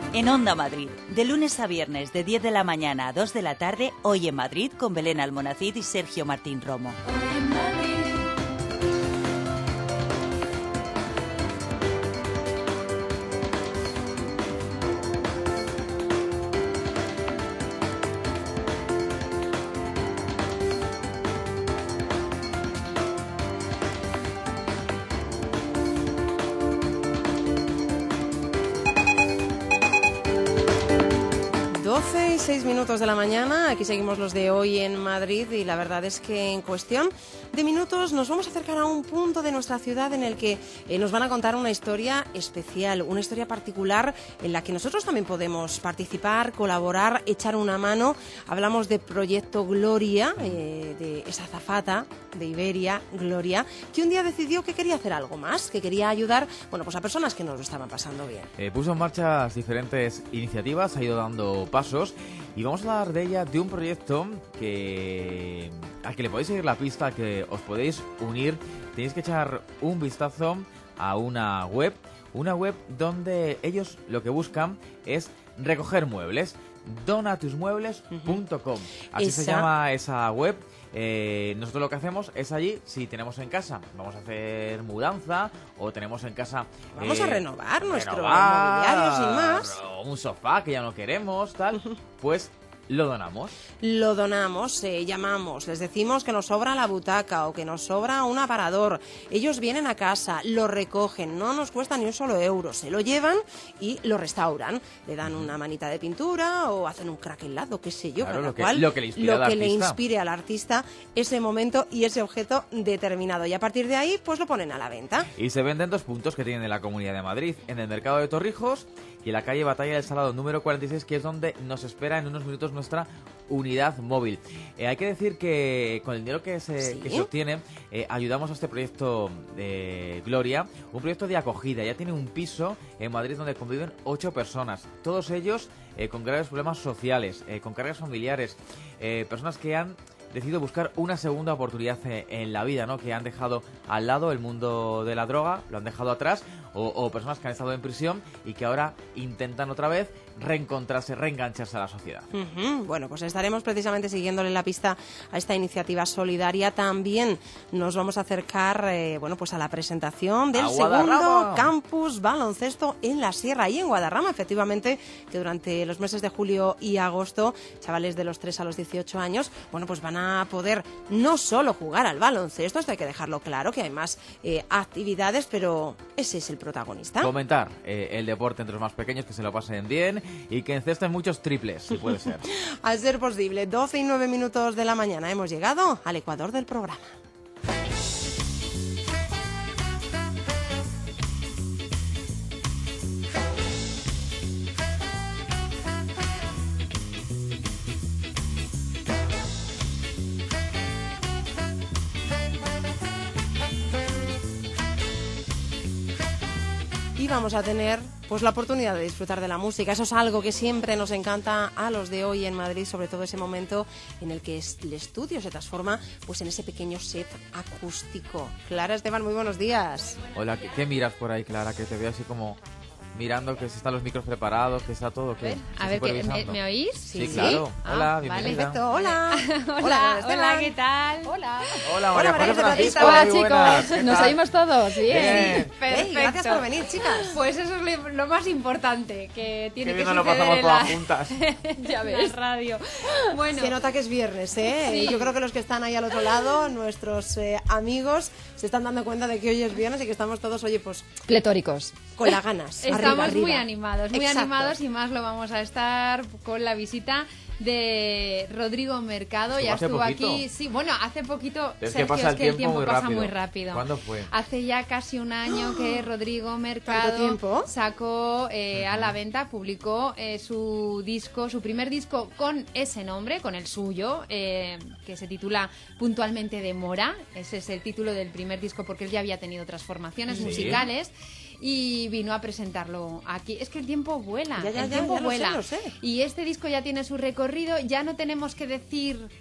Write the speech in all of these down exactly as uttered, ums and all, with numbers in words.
En Onda Madrid, de lunes a viernes de diez de la mañana a dos de la tarde, Hoy en Madrid con Belén Almonacid y Sergio Martín Romo. Hoy en Madrid. doce y seis minutos de la mañana, aquí seguimos los de Hoy en Madrid y la verdad es que en cuestión de minutos nos vamos a acercar a un punto de nuestra ciudad en el que eh, nos van a contar una historia especial, una historia particular en la que nosotros también podemos participar, colaborar, echar una mano. Hablamos de Proyecto Gloria, eh, de esa azafata de Iberia, Gloria, que un día decidió que quería hacer algo más, que quería ayudar, bueno, pues a personas que no lo estaban pasando bien. Eh, puso en marcha diferentes iniciativas, ha ido dando pasos y vamos a hablar de ella, de un proyecto que al que le podéis seguir la pista, que os podéis unir. Tenéis que echar un vistazo a una web, una web donde ellos lo que buscan es recoger muebles, donatusmuebles punto com. Así esa... se llama esa web. Eh, nosotros lo que hacemos es allí, si tenemos en casa, vamos a hacer mudanza o tenemos en casa... Vamos eh, a renovar nuestro renovar, mobiliario sin más. O un sofá que ya no queremos, tal, pues... ¿Lo donamos? Lo donamos, eh, llamamos, les decimos que nos sobra la butaca o que nos sobra un aparador. Ellos vienen a casa, lo recogen, no nos cuesta ni un solo euro, se lo llevan y lo restauran. Le dan una manita de pintura o hacen un craquelado, qué sé yo, claro, cada lo que, cual lo que, le inspira, lo al que le inspire al artista ese momento y ese objeto determinado. Y a partir de ahí, pues lo ponen a la venta. Y se venden dos puntos que tienen en la Comunidad de Madrid, en el Mercado de Torrijos y en la calle Batalla del Salado número cuarenta y seis, que es donde nos espera en unos minutos nuestra unidad móvil. Eh, hay que decir que con el dinero que se, ¿Sí? que se obtiene, eh, ayudamos a este proyecto de Gloria, un proyecto de acogida. Ya tiene un piso en Madrid donde conviven ocho personas, todos ellos eh, con graves problemas sociales, eh, con cargas familiares, eh, personas que han decidido buscar una segunda oportunidad en la vida, ¿no? Que han dejado al lado el mundo de la droga, lo han dejado atrás, o, o personas que han estado en prisión y que ahora intentan otra vez reencontrarse, reengancharse a la sociedad. Uh-huh. Bueno, pues estaremos precisamente siguiéndole la pista a esta iniciativa solidaria. También nos vamos a acercar, eh, bueno, pues a la presentación del segundo campus baloncesto en la Sierra y en Guadarrama, efectivamente, que durante los meses de julio y agosto, chavales de los tres a los dieciocho años, bueno, pues van a poder no solo jugar al baloncesto, esto hay que dejarlo claro, que hay más eh, actividades, pero ese es el protagonista. Comentar eh, el deporte entre los más pequeños, que se lo pasen bien y que encesten muchos triples, si puede ser. Al ser posible, doce y nueve minutos de la mañana, hemos llegado al ecuador del programa. Y vamos a tener pues la oportunidad de disfrutar de la música. Eso es algo que siempre nos encanta a los de Hoy en Madrid, sobre todo ese momento en el que el estudio se transforma pues en ese pequeño set acústico. Clara Esteban, muy buenos días. Hola, ¿qué, qué miras por ahí, Clara? Que te veo así como mirando que si están los micros preparados, que está todo. ¿Qué? A ver, que, ¿me, ¿me oís? Sí, sí, claro. Ah, hola, bienvenida. Vale, perfecto. Hola. Hola, hola, hola, ¿qué tal? Hola. Hola, María José Francisco. Hola, muy buenas. chicos. ¿Nos oímos todos? Bien. Bien. Perfecto. Hey, gracias por venir, chicas. Pues eso es lo, lo más importante, que tiene Qué que bien nos lo suceder pasamos en la... todas juntas. Ya ves. La radio. Bueno. Se nota que es viernes, ¿eh? Sí. Yo creo que los que están ahí al otro lado, nuestros eh, amigos, se están dando cuenta de que hoy es viernes y que estamos todos, oye, pues... pletóricos. Con las ganas. Estamos arriba, arriba. muy animados, muy Exacto. animados y más lo vamos a estar con la visita de Rodrigo Mercado. Estuvo ya hace estuvo poquito. aquí, sí, bueno, hace poquito, Es Sergio, que pasa el es que el tiempo tiempo muy pasa rápido. muy rápido. ¿Cuándo fue? Hace ya casi un año que Rodrigo Mercado tiempo? sacó eh, a la venta, publicó eh, su disco, su primer disco con ese nombre, con el suyo, eh, que se titula Puntualmente de Mora. Ese es el título del primer disco porque él ya había tenido otras formaciones Sí. musicales. Y vino a presentarlo aquí. Es que el tiempo vuela, Ya, ya, el ya, tiempo ya lo vuela. sé, lo sé. Y este disco ya tiene su recorrido, ya no tenemos que decir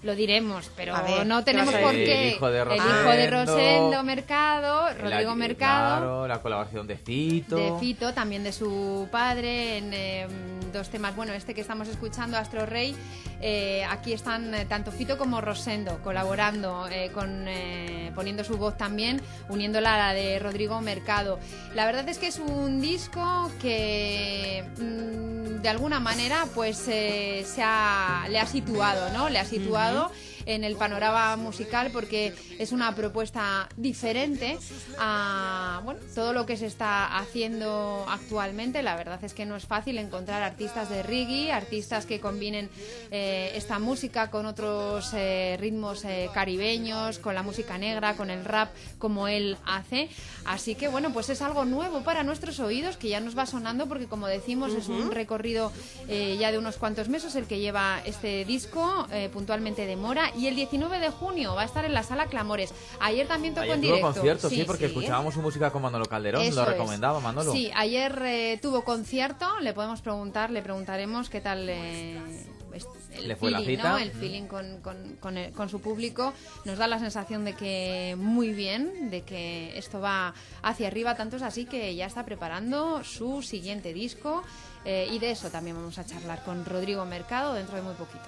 Lo diremos, pero ver, no tenemos ¿qué por vas a decir? qué. El hijo de El hijo de Rosendo, Rosendo Mercado, Rodrigo La- Mercado. Claro, la colaboración de Fito. De Fito, también de su padre, en eh, dos temas. Bueno, este que estamos escuchando, Astro Rey, eh, aquí están eh, tanto Fito como Rosendo colaborando, eh, con, eh, poniendo su voz también, uniéndola a la de Rodrigo Mercado. La verdad es que es un disco que mmm, de alguna manera pues eh, se ha, le ha situado, ¿no? Le ha situado uh-huh. en el panorama musical, porque es una propuesta diferente a bueno, todo lo que se está haciendo actualmente. La verdad es que no es fácil encontrar artistas de reggae, artistas que combinen eh, esta música con otros eh, ritmos eh, caribeños, con la música negra, con el rap, como él hace. Así que bueno, pues es algo nuevo para nuestros oídos, que ya nos va sonando, porque como decimos, uh-huh. es un recorrido eh, ya de unos cuantos meses el que lleva este disco, eh, puntualmente de Mora. Y el diecinueve de junio va a estar en la Sala Clamores. Ayer también tocó ayer en tuvo directo. concierto, sí, sí porque sí. escuchábamos su música con Manolo Calderón. Eso Lo recomendaba es. Manolo. Sí, ayer eh, tuvo concierto. Le podemos preguntar, le preguntaremos qué tal eh, el le fue feeling, la cita. ¿no? El feeling con, con, con, el, con su público. Nos da la sensación de que muy bien, de que esto va hacia arriba. Tanto es así que ya está preparando su siguiente disco, eh, y de eso también vamos a charlar con Rodrigo Mercado dentro de muy poquito.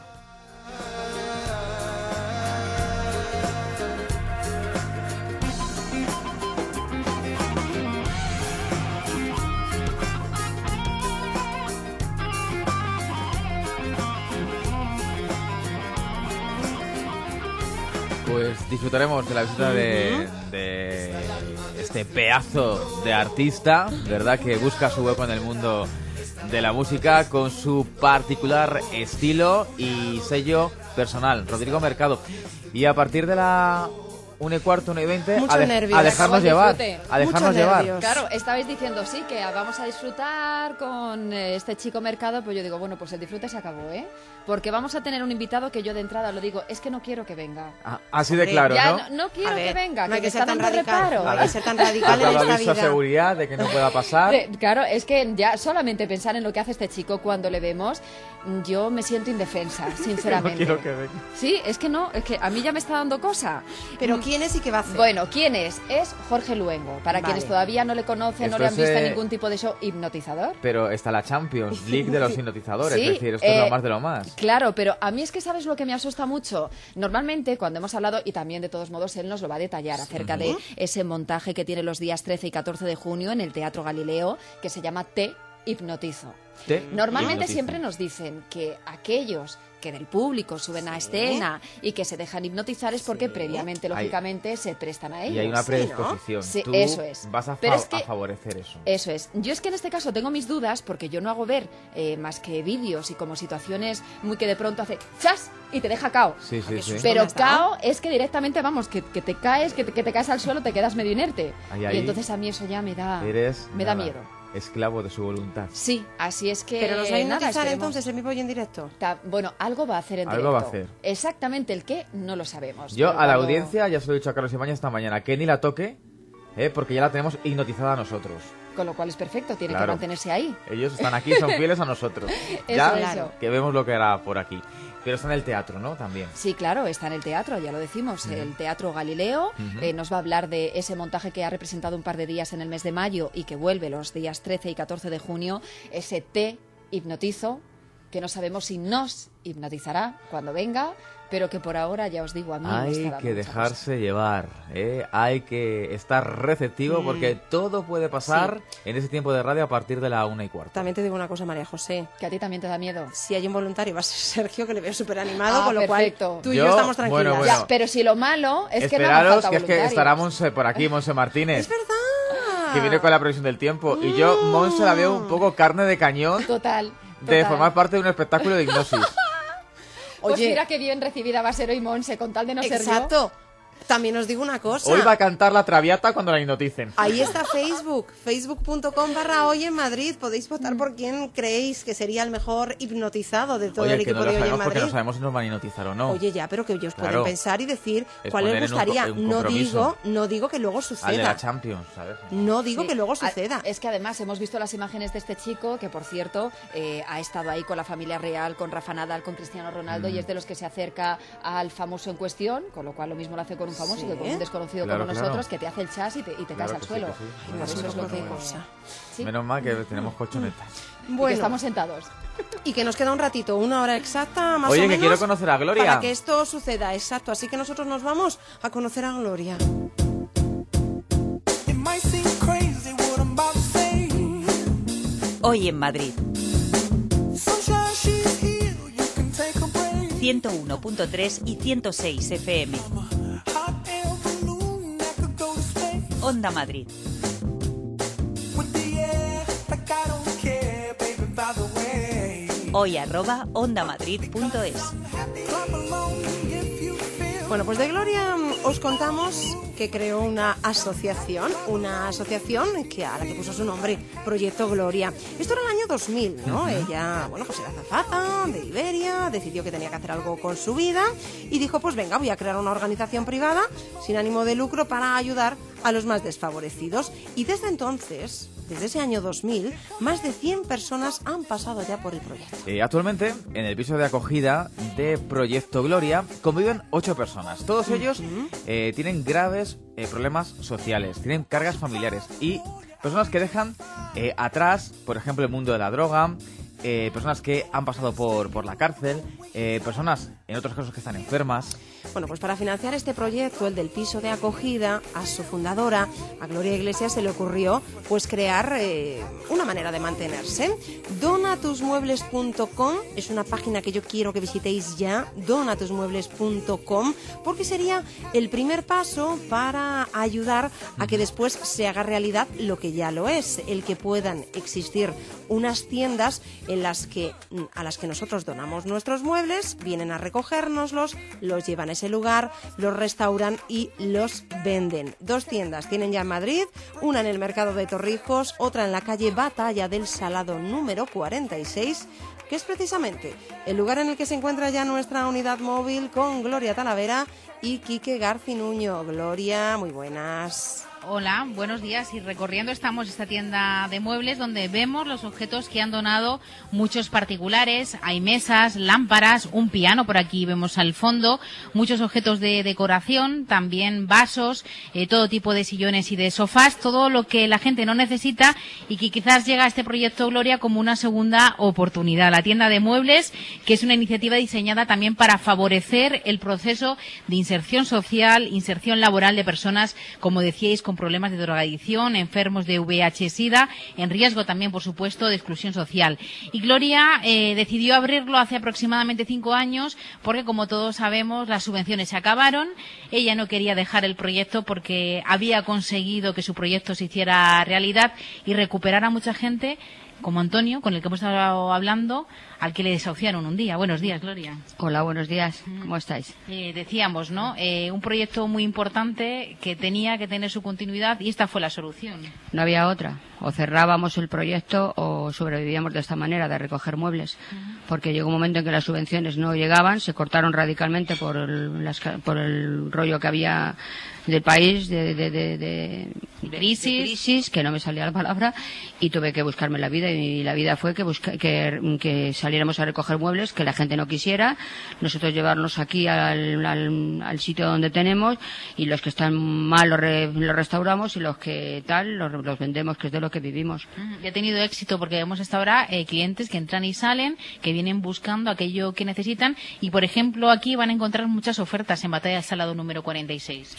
Pues disfrutaremos de la visita de, de este pedazo de artista, ¿verdad? Que busca su hueco en el mundo de la música con su particular estilo y sello personal, Rodrigo Mercado. Y a partir de la una y cuarto, una y veinte, Mucho a, de- nervios. a dejarnos Al llevar, disfrute. a dejarnos Mucho llevar. nervios. Claro, estabais diciendo sí, que vamos a disfrutar con eh, este chico Mercado, pues yo digo, bueno, pues el disfrute se acabó, ¿eh? Porque vamos a tener un invitado que yo de entrada lo digo, es que no quiero que venga. Ah, así de Hombre, claro, ya ¿no? no, no quiero A ver, que venga, no hay que me que ser está tan dando radical. reparo. No hay que ser tan radical ¿Has en dado esta aviso a vida. seguridad de que no pueda pasar? De- Claro, es que ya solamente pensar en lo que hace este chico cuando le vemos, yo me siento indefensa, sinceramente. No quiero que venga. Sí, es que no, es que a mí ya me está dando cosa. Pero ¿quién es y qué va a hacer? Bueno, ¿quién es? Es Jorge Luengo. Para Vale. quienes todavía no le conocen, no Esto le han es, visto eh, ningún tipo de show hipnotizador. Pero está la Champions League de los hipnotizadores, Sí, es decir, esto es eh, lo más de lo más. Claro, pero a mí es que sabes lo que me asusta mucho. Normalmente cuando hemos hablado, y también de todos modos él nos lo va a detallar acerca de ese montaje que tiene los días trece y catorce de junio en el Teatro Galileo, que se llama Te Hipnotizo. Te Normalmente hipnotizo. siempre nos dicen que aquellos que del público suben a escena y que se dejan hipnotizar es porque previamente, Hay- lógicamente, se prestan a ellos. Y hay una Sí, predisposición. ¿no? Sí, Tú eso es. vas a, Pero fa- es que- a favorecer eso. Eso es. Yo es que en este caso tengo mis dudas porque yo no hago ver eh, más que vídeos y como situaciones muy que de pronto hace ¡chas! Y te deja cao. Sí, sí, sí. susto. Pero ¿Dónde está? cao es que directamente, vamos, que, que te caes, que te, que te caes al suelo, te quedas medio inerte. Ahí, ahí. Y entonces a mí eso ya me da, Eres me da nada, miedo. esclavo de su voluntad. Sí, así es que... Pero nos va a nada, hipnotizar esperemos. entonces el mismo y en directo. Ta- Bueno, algo va a hacer en Algo va a directo. hacer. Exactamente el qué, no lo sabemos. Yo pero a la cuando- audiencia ya se lo he dicho a Carlos Ibañez esta mañana, que ni la toque, ¿eh? Porque ya la tenemos hipnotizada a nosotros. Con lo cual es perfecto, tiene Claro. que mantenerse ahí. Ellos están aquí, son fieles a nosotros. Eso, ya eso. que vemos lo que era por aquí. Pero está en el teatro, ¿no? También. Sí, claro, está en el teatro, ya lo decimos, el Teatro Galileo. Ujú. eh, nos va a hablar de ese montaje que ha representado un par de días en el mes de mayo y que vuelve los días trece y catorce de junio, ese Te Hipnotizo, que no sabemos si nos hipnotizará cuando venga, pero que por ahora, ya os digo, a mí me está Hay dando que mucha dejarse llevar, ¿eh? Hay que estar receptivo Mm. porque todo puede pasar en ese tiempo de radio a partir de la una y cuarto. También te digo una cosa, María José. cosa. Que a ti también te da miedo. Si hay un voluntario va a ser Sergio, que le veo súper animado, Ah, con lo perfecto. cual tú y Yo, yo estamos tranquilas. bueno, bueno. Ya, pero si lo malo es que no hagan Esperaros, falta que es que voluntarios. estará Monse por aquí, Monse Martínez, Es verdad. que viene con la previsión del tiempo. Y yo, Monse, la veo un poco carne de cañón Total. de total. formar parte de un espectáculo de hipnosis. Pues Oye. mira qué bien recibida va a ser hoy Monse, con tal de no ser yo. Exacto. También os digo una cosa. Hoy va a cantar la Traviata cuando la hipnoticen. Ahí está Facebook, facebook.com barra Hoy en Madrid. Podéis votar por quién creéis que sería el mejor hipnotizado de todo Oye, el que equipo no lo de Hoy en sabemos porque Madrid. no sabemos si nos van a hipnotizar o no. Oye, ya, pero que ellos Claro. pueden pensar y decir Es cuál poner les en un co- gustaría. en un No compromiso. digo, no digo que luego Al de la suceda. Champions, ¿sabes? No digo Sí. que luego A- suceda. Es que además hemos visto las imágenes de este chico que, por cierto, eh, ha estado ahí con la familia real, con Rafa Nadal, con Cristiano Ronaldo, Mm. y es de los que se acerca al famoso en cuestión, con lo cual lo mismo lo hace con un famoso Sí. que con un desconocido Claro, como claro. nosotros, que te hace el chas y te, y te Claro caes que al sí, suelo. que sí. Y Menos por eso mal es lo que- que... cosa. Sí. Menos mal que tenemos colchonetas. Y que Bueno, estamos sentados. y que nos queda un ratito, una hora exacta, más Oye, o que menos. quiero conocer a Gloria. Para que esto suceda, exacto. Así que nosotros nos vamos a conocer a Gloria. It might seem crazy what I'm about to say. Hoy en Madrid, Sunshine, she's here, you can take a break. ciento uno punto tres y ciento seis F M. Hot air balloon that could go to space. Onda Madrid. With the air, like I don't care, baby, by the way. Hoy arroba ondamadrid punto es. Clap along if you feel. Bueno, pues de Gloria mm, os contamos que creó una asociación, una asociación que a la que puso su nombre, Proyecto Gloria. Esto era el año dos mil, ¿no? Ella, bueno, pues era azafata de Iberia, decidió que tenía que hacer algo con su vida y dijo, pues venga, voy a crear una organización privada sin ánimo de lucro para ayudar a los más desfavorecidos. Y desde entonces, desde ese año dos mil, más de cien personas han pasado ya por el proyecto. Eh, actualmente, en el piso de acogida de Proyecto Gloria, conviven ocho personas. Todos ellos eh, tienen graves eh, problemas sociales, tienen cargas familiares y personas que dejan eh, atrás, por ejemplo, el mundo de la droga, eh, personas que han pasado por, por la cárcel, eh, personas, en otros casos, que están enfermas. Bueno, pues para financiar este proyecto, el del piso de acogida, a su fundadora, a Gloria Iglesias, se le ocurrió pues crear eh, una manera de mantenerse. donatusmuebles punto com es una página que yo quiero que visitéis ya, donatusmuebles punto com, porque sería el primer paso para ayudar a que después se haga realidad lo que ya lo es, el que puedan existir unas tiendas en las que a las que nosotros donamos nuestros muebles, vienen a recogérnoslos, los llevan a ese lugar, los restauran y los venden. Dos tiendas tienen ya en Madrid, una en el mercado de Torrijos, otra en la calle Batalla del Salado número cuarenta y seis, que es precisamente el lugar en el que se encuentra ya nuestra unidad móvil con Gloria Talavera y Quique Garcinuño. Gloria, muy buenas. Hola, buenos días. Y recorriendo estamos esta tienda de muebles donde vemos los objetos que han donado muchos particulares. Hay mesas, lámparas, un piano por aquí vemos al fondo, muchos objetos de decoración, también vasos, eh, todo tipo de sillones y de sofás, todo lo que la gente no necesita y que quizás llega a este proyecto Gloria como una segunda oportunidad. La tienda de muebles, que es una iniciativa diseñada también para favorecer el proceso de inserción social, inserción laboral de personas, como decíais, con problemas de drogadicción, enfermos de V I H SIDA, en riesgo también, por supuesto, de exclusión social. Y Gloria eh, decidió abrirlo hace aproximadamente cinco años porque, como todos sabemos, las subvenciones se acabaron. Ella no quería dejar el proyecto porque había conseguido que su proyecto se hiciera realidad y recuperar a mucha gente como Antonio, con el que hemos estado hablando, al que le desahuciaron un día. Buenos días, Gloria. Hola, buenos días. ¿Cómo estáis? Eh, decíamos, ¿no? Eh, un proyecto muy importante que tenía que tener su continuidad y esta fue la solución. No había otra. O cerrábamos el proyecto o sobrevivíamos de esta manera, de recoger muebles. Porque llegó un momento en que las subvenciones no llegaban, se cortaron radicalmente por el, las, por el rollo que había del país, de, de, de, de, de, crisis. de crisis, que no me salía la palabra, y tuve que buscarme la vida. Y la vida fue que, busca, que, que saliéramos a recoger muebles, que la gente no quisiera, nosotros llevarnos aquí al, al, al sitio donde tenemos, y los que están mal los, re, los restauramos y los que tal los, los vendemos, que es de lo que vivimos. Y ha tenido éxito porque vemos hasta ahora eh, clientes que entran y salen, que vienen buscando aquello que necesitan y, por ejemplo, aquí van a encontrar muchas ofertas en Batalla del Salado número cuarenta y seis.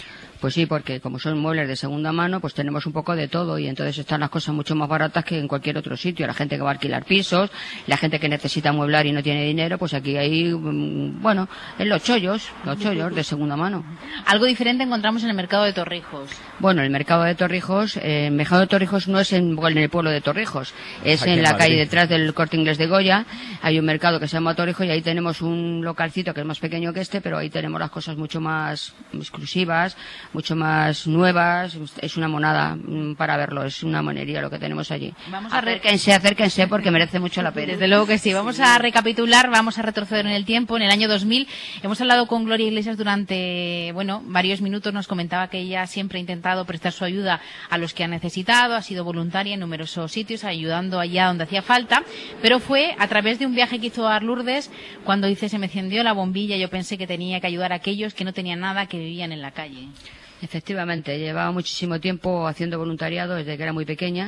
Pues sí, porque como son muebles de segunda mano, pues tenemos un poco de todo y entonces están las cosas mucho más baratas que en cualquier otro sitio. La gente que va a alquilar pisos, la gente que necesita mueblar y no tiene dinero, pues aquí hay, bueno, en los chollos, los chollos de segunda mano. Algo diferente encontramos en el mercado de Torrijos. Bueno, el mercado de Torrijos, eh, el mercado de Torrijos no es en, en el pueblo de Torrijos, es Aquí en en la Madrid. calle detrás del Corte Inglés de Goya. Hay un mercado que se llama Torrijos y ahí tenemos un localcito que es más pequeño que este, pero ahí tenemos las cosas mucho más exclusivas, mucho más nuevas. Es una monada mm, para verlo, es una monería lo que tenemos allí. Vamos a re- Acérquense, acérquense porque merece mucho la pena. Desde luego que sí. Vamos a recapitular, vamos a retroceder en el tiempo. En el año dos mil hemos hablado con Gloria Iglesias durante, bueno, varios minutos. Nos comentaba que ella siempre ha intentado prestar su ayuda a los que ha necesitado, ha sido voluntaria en numerosos sitios, ayudando allá donde hacía falta, pero fue a través de un viaje que hizo a Lourdes cuando dice se me encendió la bombilla, yo pensé que tenía que ayudar a aquellos que no tenían nada, que vivían en la calle. Efectivamente, llevaba muchísimo tiempo haciendo voluntariado desde que era muy pequeña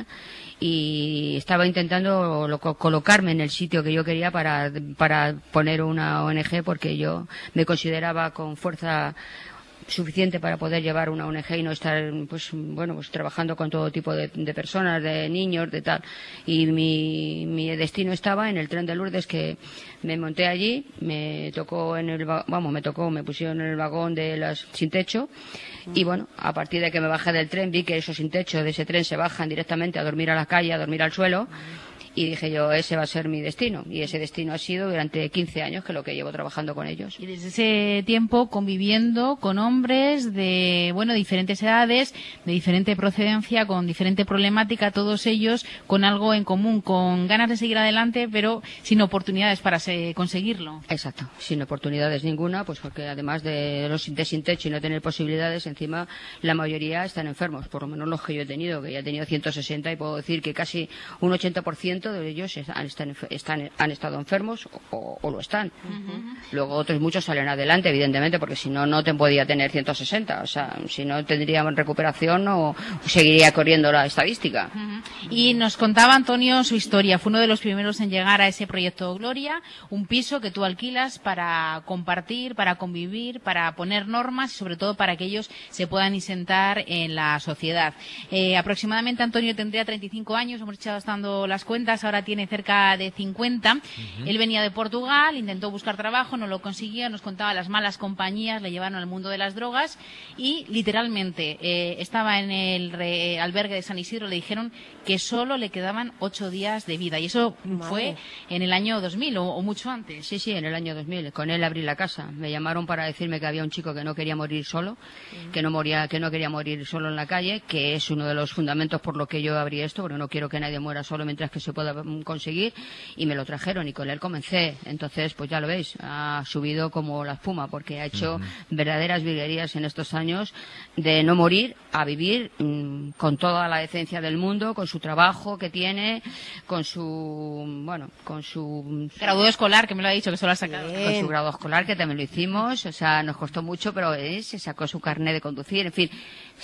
y estaba intentando lo- colocarme en el sitio que yo quería para, para poner una O N G porque yo me consideraba con fuerza suficiente para poder llevar una O N G y no estar pues bueno pues trabajando con todo tipo de, de personas, de niños, de tal. Y mi, mi destino estaba en el tren de Lourdes, que me monté allí, me tocó en el va- vamos me tocó me pusieron en el vagón de las sin techo y bueno, a partir de que me bajé del tren vi que esos sin techo de ese tren se bajan directamente a dormir a la calle, a dormir al suelo. Y dije yo, ese va a ser mi destino. Y ese destino ha sido durante quince años, que es lo que llevo trabajando con ellos. Y desde ese tiempo conviviendo con hombres de, bueno, diferentes edades, de diferente procedencia, con diferente problemática, todos ellos con algo en común, con ganas de seguir adelante, pero sin oportunidades para se- conseguirlo. Exacto, sin oportunidades ninguna, pues porque además de los de sin techo y no tener posibilidades, encima la mayoría están enfermos, por lo menos los que yo he tenido, que ya he tenido ciento sesenta y puedo decir que casi un ochenta por ciento de ellos están, están, están- han estado enfermos o, o lo están. Luego otros muchos salen adelante, evidentemente, porque si no, no te podía tener ciento sesenta. O sea, si no tendríamos recuperación o seguiría corriendo la estadística. Y nos contaba Antonio su historia. Fue uno de los primeros en llegar a ese proyecto Gloria, un piso que tú alquilas para compartir, para convivir, para poner normas y sobre todo para que ellos se puedan insentar en la sociedad. Eh, aproximadamente Antonio tendría treinta y cinco años, hemos echado estando las cuentas, ahora tiene cerca de cincuenta. Uh-huh. Él venía de Portugal, intentó buscar trabajo, no lo consiguió, nos contaba las malas compañías, le llevaron al mundo de las drogas y literalmente eh, estaba en el re, albergue de San Isidro, le dijeron que solo le quedaban ocho días de vida y eso Madre. fue en el año dos mil o, o mucho antes. Sí, sí, en el año dos mil. Con él abrí la casa. Me llamaron para decirme que había un chico que no quería morir solo, uh-huh. que no moría, que no quería morir solo en la calle, que es uno de los fundamentos por lo que yo abrí esto, porque no quiero que nadie muera solo mientras que se pueda conseguir, y me lo trajeron y con él comencé. Entonces, pues ya lo veis, ha subido como la espuma porque ha hecho uh-huh. verdaderas virguerías en estos años de no morir a vivir mmm, con toda la decencia del mundo, con su trabajo que tiene, con su, bueno, con su graduado escolar, que me lo ha dicho que solo ha sacado. Bien. Con su grado escolar, que también lo hicimos, o sea, nos costó mucho, pero eh, se sacó su carnet de conducir, en fin,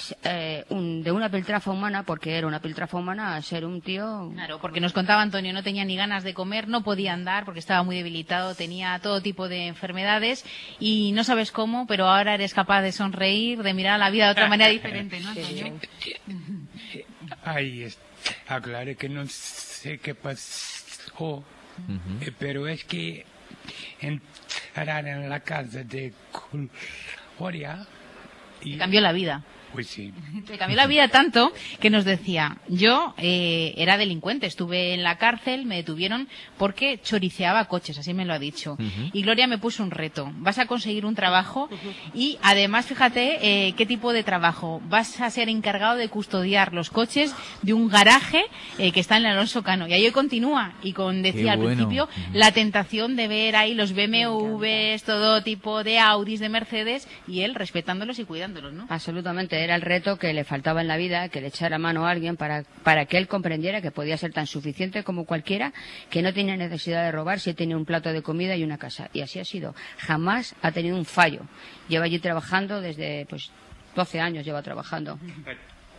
eh, un, de una piltrafa humana, porque era una piltrafa humana, a ser un tío... Claro, porque nos contaba Antonio, no tenía ni ganas de comer, no podía andar porque estaba muy debilitado, tenía todo tipo de enfermedades y no sabes cómo, pero ahora eres capaz de sonreír, de mirar a la vida de otra manera diferente, ¿no, Antonio? Ahí está, claro que no sé qué pasó, uh-huh. eh, pero es que entrar en la casa de Gloria y... Te cambió la vida. Pues sí. Te cambió la vida tanto que nos decía, yo eh, era delincuente, estuve en la cárcel, me detuvieron porque choriceaba coches, así me lo ha dicho. Uh-huh. Y Gloria me puso un reto, vas a conseguir un trabajo y además, fíjate, eh, qué tipo de trabajo, vas a ser encargado de custodiar los coches de un garaje eh, que está en el Alonso Cano. Y ahí hoy continúa, y con decía qué al bueno. principio, uh-huh. la tentación de ver ahí los B M Ws, todo tipo de Audis, de Mercedes, y él respetándolos y cuidándolos, ¿no? Absolutamente. Era el reto que le faltaba en la vida, que le echara mano a alguien para, para que él comprendiera que podía ser tan suficiente como cualquiera, que no tenía necesidad de robar si tenía un plato de comida y una casa. Y así ha sido. Jamás ha tenido un fallo. Lleva allí trabajando desde, pues, doce años lleva trabajando.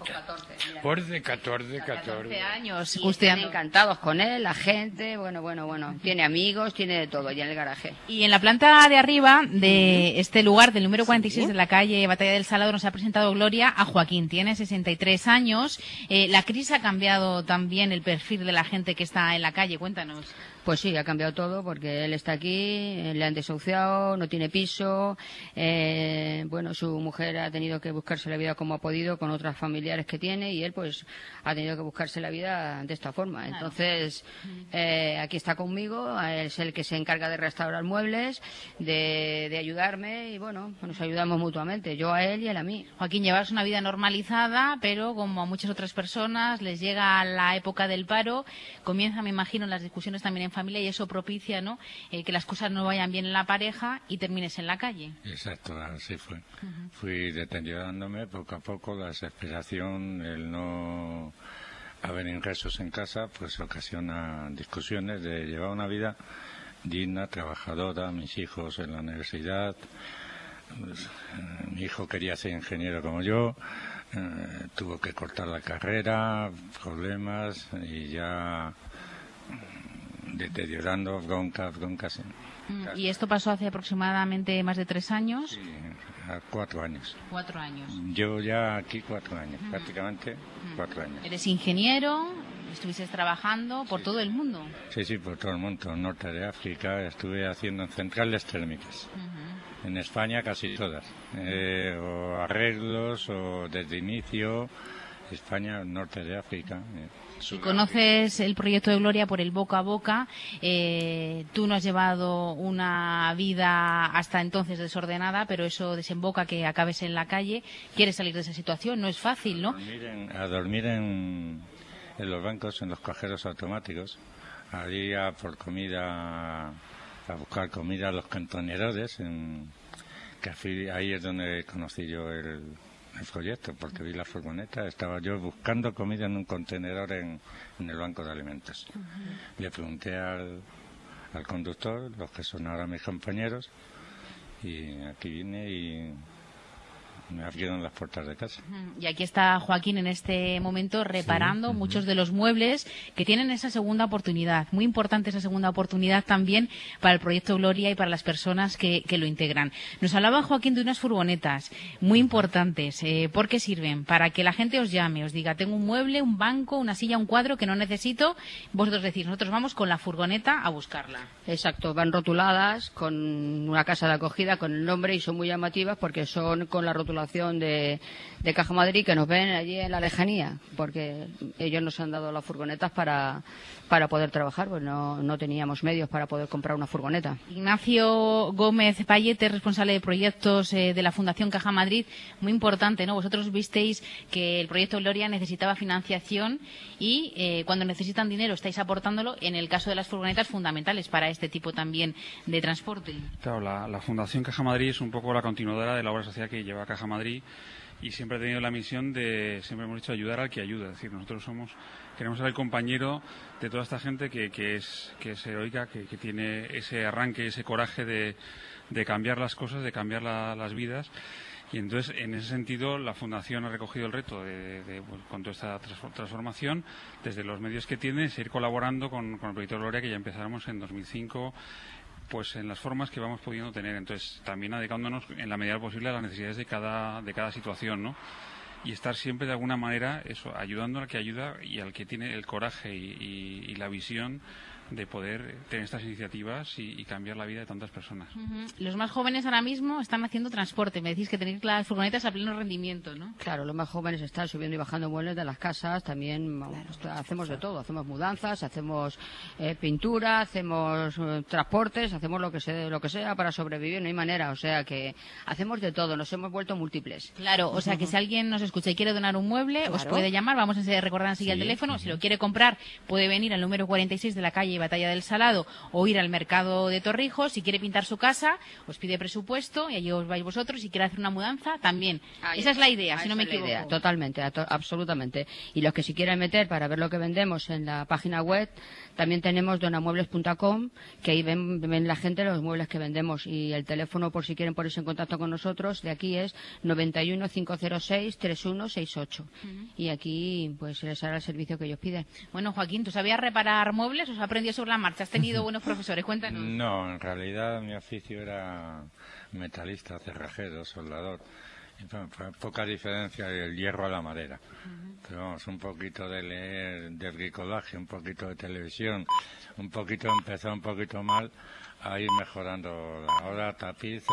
Por de catorce, catorce catorce. años. Y están encantados con él, la gente, bueno, bueno, bueno. Tiene amigos, tiene de todo allá en el garaje. Y en la planta de arriba de este lugar, del número cuarenta y seis de la calle Batalla del Salado, nos ha presentado Gloria a Joaquín. Tiene sesenta y tres años. Eh, la crisis ha cambiado también el perfil de la gente que está en la calle. Cuéntanos. Pues sí, ha cambiado todo porque él está aquí, eh, le han desahuciado, no tiene piso, eh, bueno, su mujer ha tenido que buscarse la vida como ha podido con otras familiares que tiene y él pues ha tenido que buscarse la vida de esta forma. Entonces, eh, aquí está conmigo, es el que se encarga de restaurar muebles, de, de ayudarme y bueno, nos ayudamos mutuamente, yo a él y él a mí. Joaquín, llevas una vida normalizada, pero como a muchas otras personas les llega la época del paro, comienza, me imagino, las discusiones también en familia y eso propicia, ¿no?, eh, que las cosas no vayan bien en la pareja y termines en la calle. Exacto, así fue. Uh-huh. Fui deteriorándome poco a poco, la desesperación, el no haber ingresos en casa, pues ocasiona discusiones de llevar una vida digna, trabajadora, mis hijos en la universidad, pues, eh, mi hijo quería ser ingeniero como yo, eh, tuvo que cortar la carrera, problemas y ya deteriorando, broncas, broncas. Mm, ¿Y esto pasó hace aproximadamente más de tres años? Sí, a cuatro años. Cuatro años. Yo ya aquí cuatro años, mm. prácticamente mm. cuatro años. ¿Eres ingeniero? ¿Estuviste trabajando por sí. todo el mundo? Sí, sí, por todo el mundo. Norte de África, estuve haciendo en centrales térmicas. Uh-huh. En España casi todas. Eh, o arreglos, o desde inicio, España, norte de África. Eh. Si conoces el proyecto de Gloria por el boca a boca, eh, tú no has llevado una vida hasta entonces desordenada, pero eso desemboca que acabes en la calle. Quieres salir de esa situación, no es fácil, ¿no? A dormir en, a dormir en, en los bancos, en los cajeros automáticos, a ir a por comida, a buscar comida a los contenedores, en, que fui, ahí es donde conocí yo el... el proyecto, porque vi la furgoneta, estaba yo buscando comida en un contenedor en, en el banco de alimentos. Uh-huh. Le pregunté al, al conductor, los que son ahora mis compañeros, y aquí vine y me abrieron las puertas de casa. Y aquí está Joaquín en este momento reparando sí, uh-huh. muchos de los muebles que tienen esa segunda oportunidad. Muy importante esa segunda oportunidad también para el proyecto Gloria y para las personas que, que lo integran. Nos hablaba Joaquín de unas furgonetas muy importantes. Eh, ¿Por qué sirven? Para que la gente os llame, os diga, tengo un mueble, un banco, una silla, un cuadro que no necesito. Vosotros decís, nosotros vamos con la furgoneta a buscarla. Exacto, van rotuladas con una casa de acogida con el nombre y son muy llamativas porque son con la rotulación De, de Caja Madrid, que nos ven allí en la lejanía, porque ellos nos han dado las furgonetas para, para poder trabajar, pues no, no teníamos medios para poder comprar una furgoneta. Ignacio Gómez Payete, responsable de proyectos eh, de la Fundación Caja Madrid, muy importante, ¿no? Vosotros visteis que el proyecto Gloria necesitaba financiación y eh, cuando necesitan dinero estáis aportándolo, en el caso de las furgonetas fundamentales para este tipo también de transporte. Claro, la, la Fundación Caja Madrid es un poco la continuadora de la obra social que lleva Caja Madrid y siempre ha tenido la misión de, siempre hemos dicho, ayudar al que ayuda. Es decir, nosotros somos, queremos ser el compañero de toda esta gente que, que es que es heroica, que, que tiene ese arranque, ese coraje de, de cambiar las cosas, de cambiar la, las vidas. Y entonces, en ese sentido, la Fundación ha recogido el reto de, de, de pues, con toda esta transformación, desde los medios que tiene, seguir colaborando con, con el proyecto Gloria, que ya empezamos en dos mil cinco, pues en las formas que vamos pudiendo tener. Entonces, también dedicándonos en la medida posible a las necesidades de cada, de cada situación, ¿no? Y estar siempre de alguna manera eso, ayudando al que ayuda y al que tiene el coraje y, y, y la visión de poder tener estas iniciativas y, y cambiar la vida de tantas personas. Uh-huh. Los más jóvenes ahora mismo están haciendo transporte. Me decís que tenéis las furgonetas a pleno rendimiento, ¿no? Claro, los más jóvenes están subiendo y bajando muebles de las casas. También claro, hacemos de todo. Hacemos mudanzas, hacemos eh, pintura, hacemos eh, transportes, hacemos lo que, sea, lo que sea para sobrevivir. No hay manera. O sea que hacemos de todo. Nos hemos vuelto múltiples. Claro, o sea que si alguien nos escucha y quiere donar un mueble, claro, os puede llamar. Vamos a recordar enseguida sí. el teléfono. Uh-huh. Si lo quiere comprar, puede venir al número cuarenta y seis de la calle calle Batalla del Salado, o ir al mercado de Torrijos. Si quiere pintar su casa, os pide presupuesto y allí os vais vosotros. Si quiere hacer una mudanza, también. Ahí Esa es la idea, Esa si no me es la equivoco. idea, totalmente, a to- absolutamente. Y los que si quieren meter para ver lo que vendemos en la página web, también tenemos donamuebles punto com, que ahí ven, ven la gente los muebles que vendemos. Y el teléfono, por si quieren ponerse en contacto con nosotros, de aquí es noventa y uno, cinco cero seis, treinta y uno sesenta y ocho. Ujú. Y aquí pues se les hará el servicio que ellos piden. Bueno, Joaquín, ¿tú sabías reparar muebles o has aprendido sobre la marcha? ¿Has tenido buenos profesores? Cuéntanos. No, en realidad mi oficio era metalista, cerrajero, soldador. Y, bueno, fue poca diferencia del hierro a la madera. Pero vamos, un poquito de leer, de bricolaje, un poquito de televisión, un poquito empezó un poquito mal a ir mejorando. Ahora tapizo,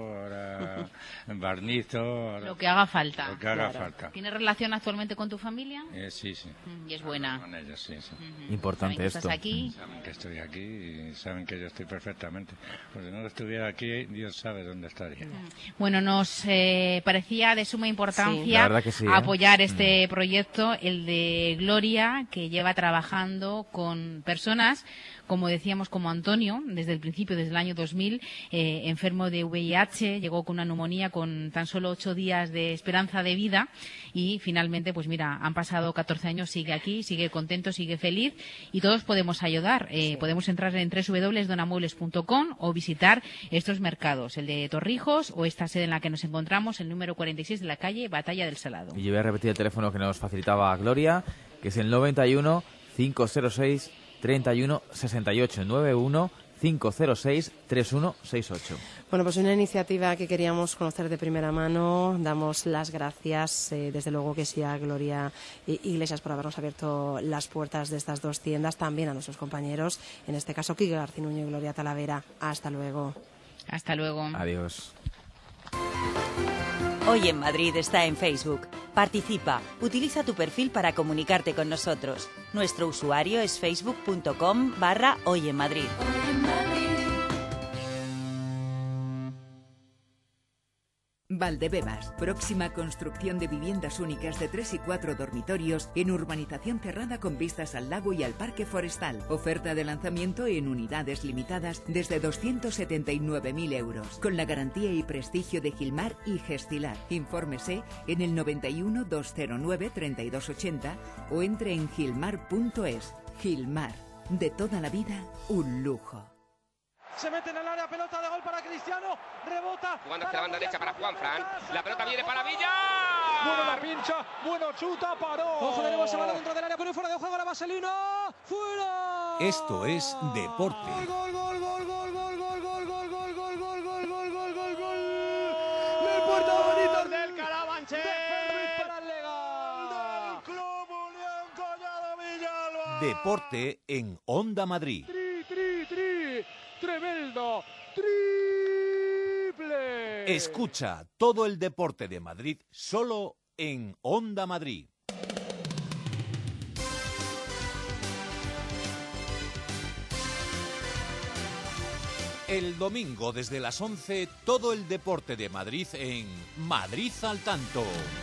ahora barnizo. Ahora Lo que haga falta. Lo que haga Claro. falta. ¿Tienes relación actualmente con tu familia? Eh, sí, sí. Mm, Y es buena. Con ellos, sí, sí. Importante Saben que estás esto. aquí. Saben que estoy aquí y saben que yo estoy perfectamente. Pues si no estuviera aquí, Dios sabe dónde estaría. Bueno, nos eh, parecía de suma Sí. importancia La verdad que sí, ¿eh? apoyar este proyecto, el de Gloria, que lleva trabajando con personas, como decíamos, como Antonio, desde el principio, desde el año dos mil, eh, enfermo de V I H, llegó con una neumonía con tan solo ocho días de esperanza de vida y finalmente, pues mira, han pasado catorce años, sigue aquí, sigue contento, sigue feliz y todos podemos ayudar. Eh, Podemos entrar en doble u doble u doble u punto donamuebles punto com o visitar estos mercados, el de Torrijos o esta sede en la que nos encontramos, el número cuarenta y seis de la calle Batalla del Salado. Y yo voy a repetir el teléfono que nos facilitaba Gloria, que es el noventa y uno, cinco cero seis, treinta y uno sesenta y ocho. noventa y uno, cinco cero seis, treinta y uno sesenta y ocho. Bueno, pues una iniciativa que queríamos conocer de primera mano. Damos las gracias, eh, desde luego que sí, a Gloria Iglesias por habernos abierto las puertas de estas dos tiendas, también a nuestros compañeros, en este caso Quique Garcinuño y Gloria Talavera. Hasta luego. Hasta luego. Adiós. Hoy en Madrid está en Facebook. Participa, utiliza tu perfil para comunicarte con nosotros. Nuestro usuario es facebook.com barra Hoy en Madrid. Valdebebas, próxima construcción de viviendas únicas de tres y cuatro dormitorios en urbanización cerrada con vistas al lago y al parque forestal. Oferta de lanzamiento en unidades limitadas desde doscientos setenta y nueve mil euros, con la garantía y prestigio de Gilmar y Gestilar. Infórmese en el noventa y uno, doscientos nueve, treinta y dos ochenta o entre en gilmar punto es. Gilmar, de toda la vida, un lujo. Se mete en el área, pelota de gol para Cristiano, rebota. Jugando hacia la banda derecha para Juanfran. La pelota viene para Villa. Bueno la pincha, bueno chuta, paró. Ojo de nuevo, se va dentro del área, pone fuera de juego la vaselina. ¡Fuera! Esto es deporte. Gol, gol, gol, gol, gol, gol, gol, gol, gol, gol, gol, gol, gol, gol, gol, gol, gol. Del Puerto Bonito del Carabanchel. Para el Lega. Del Club Unión Collado Villalba. Deporte en Onda Madrid. Tri, tri, tri. Tremendo. Triple. Escucha todo el deporte de Madrid solo en Onda Madrid. El domingo desde las once, todo el deporte de Madrid en Madrid al Tanto.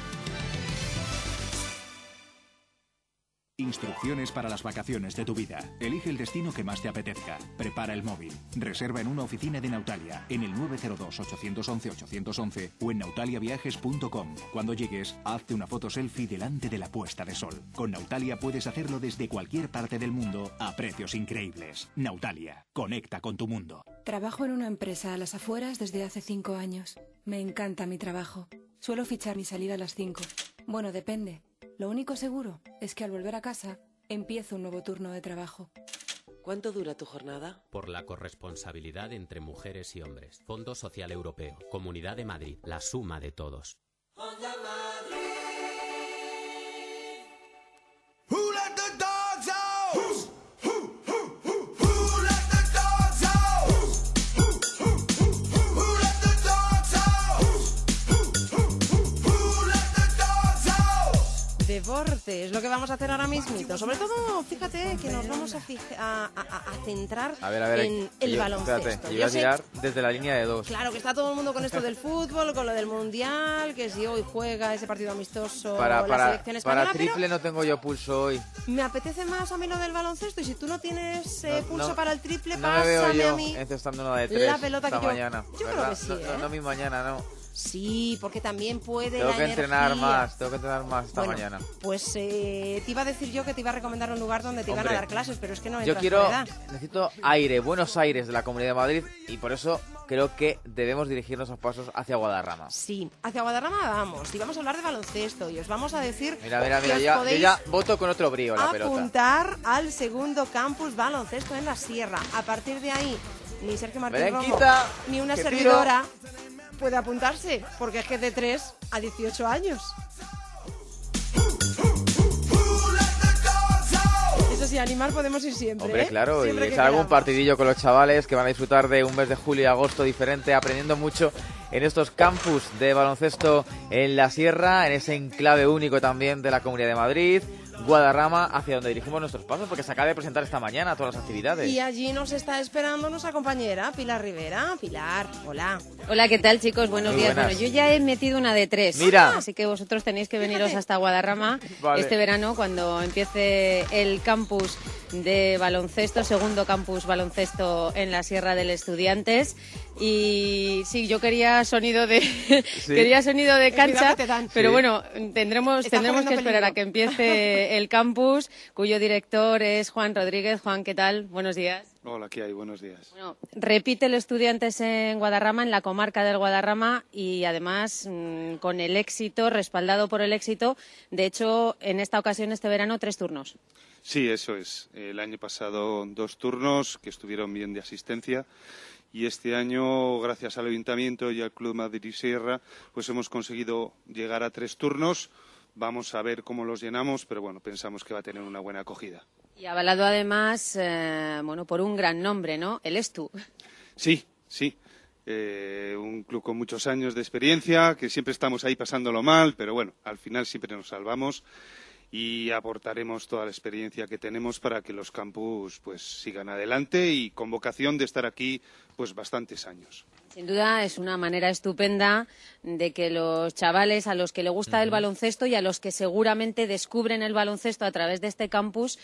Instrucciones para las vacaciones de tu vida. Elige el destino que más te apetezca. Prepara el móvil. Reserva en una oficina de Nautalia, en el nueve cero dos, ocho once, ocho once o en nautalia viajes punto com. Cuando llegues, hazte una foto selfie delante de la puesta de sol. Con Nautalia puedes hacerlo desde cualquier parte del mundo a precios increíbles. Nautalia, conecta con tu mundo. Trabajo en una empresa a las afueras desde hace cinco años. Me encanta mi trabajo. Suelo fichar mi salida a las cinco. Bueno, depende. Lo único seguro es que al volver a casa empiezo un nuevo turno de trabajo. ¿Cuánto dura tu jornada? Por la corresponsabilidad entre mujeres y hombres. Fondo Social Europeo. Comunidad de Madrid. La suma de todos. Deporte deporte, es lo que vamos a hacer ahora mismito. Sobre todo, fíjate que nos vamos a, fija, a, a, a centrar a ver, a ver, en el yo, baloncesto. Espérate, yo voy a tirar sé, desde la línea de dos. Claro, que está todo el mundo con esto del fútbol, con lo del mundial, que si hoy juega ese partido amistoso para, la para, selección española. Para triple no tengo yo pulso hoy. Me apetece más a mí lo del baloncesto y si tú no tienes eh, no, pulso no, para el triple, no pásame me veo yo a mí encestando una de tres la pelota esta que yo, mañana. yo creo que sí, no, ¿eh? no, no mi mañana, no. Sí, porque también puede Tengo la que entrenar energía. más, tengo que entrenar más esta bueno, mañana. Pues eh, te iba a decir yo que te iba a recomendar un lugar donde te Hombre, iban a dar clases, pero es que no yo entras quiero, por edad. necesito aire, buenos aires de la Comunidad de Madrid y por eso creo que debemos dirigirnos a pasos hacia Guadarrama. Sí, hacia Guadarrama vamos y vamos a hablar de baloncesto y os vamos a decir mira, mira, que mira, os ya, podéis yo ya voto con otro brío la pelota. apuntar al segundo campus baloncesto en la Sierra. A partir de ahí, ni Sergio Martín Berenquita, Romo, ni una que servidora tiro. puede apuntarse, porque es que de tres a dieciocho años. Eso sí, animar podemos ir siempre. Hombre, ¿eh? claro, siempre y que echar algún queramos. partidillo con los chavales que van a disfrutar de un mes de julio y agosto diferente, aprendiendo mucho en estos campus de baloncesto en la Sierra, en ese enclave único también de la Comunidad de Madrid, Guadarrama, hacia donde dirigimos nuestros pasos, porque se acaba de presentar esta mañana todas las actividades. Y allí nos está esperando nuestra compañera Pilar Rivera. Pilar, hola. Hola, ¿qué tal, chicos? Buenos Muy días. buenas. Bueno, yo ya he metido una de tres. Mira. Así que vosotros tenéis que veniros hasta Guadarrama Vale. este verano cuando empiece el campus de baloncesto, segundo campus baloncesto en la Sierra del Estudiantes. Y sí, yo quería sonido de quería sonido de El cuidado cancha, que te dan. pero Sí. bueno, tendremos Está tendremos que corriendo esperar a peligro. que empiece el campus, cuyo director es Juan Rodríguez. Juan, ¿qué tal? Buenos días. Hola, ¿qué hay? Buenos días. Bueno, repite el Estudiantes en Guadarrama, en la comarca del Guadarrama, y además mmm, con el éxito, respaldado por el éxito. De hecho, en esta ocasión, este verano, tres turnos. Sí, eso es. El año pasado dos turnos que estuvieron bien de asistencia y este año, gracias al Ayuntamiento y al Club Madrid Sierra, pues hemos conseguido llegar a tres turnos. Vamos a ver cómo los llenamos, pero bueno, pensamos que va a tener una buena acogida. Y avalado además, eh, bueno, por un gran nombre, ¿no? El Estu. Sí, sí. Eh, un club con muchos años de experiencia, que siempre estamos ahí pasándolo mal, pero bueno, al final siempre nos salvamos y aportaremos toda la experiencia que tenemos para que los campus pues sigan adelante y con vocación de estar aquí pues bastantes años. Sin duda es una manera estupenda de que los chavales a los que les gusta el baloncesto y a los que seguramente descubren el baloncesto a través de este campus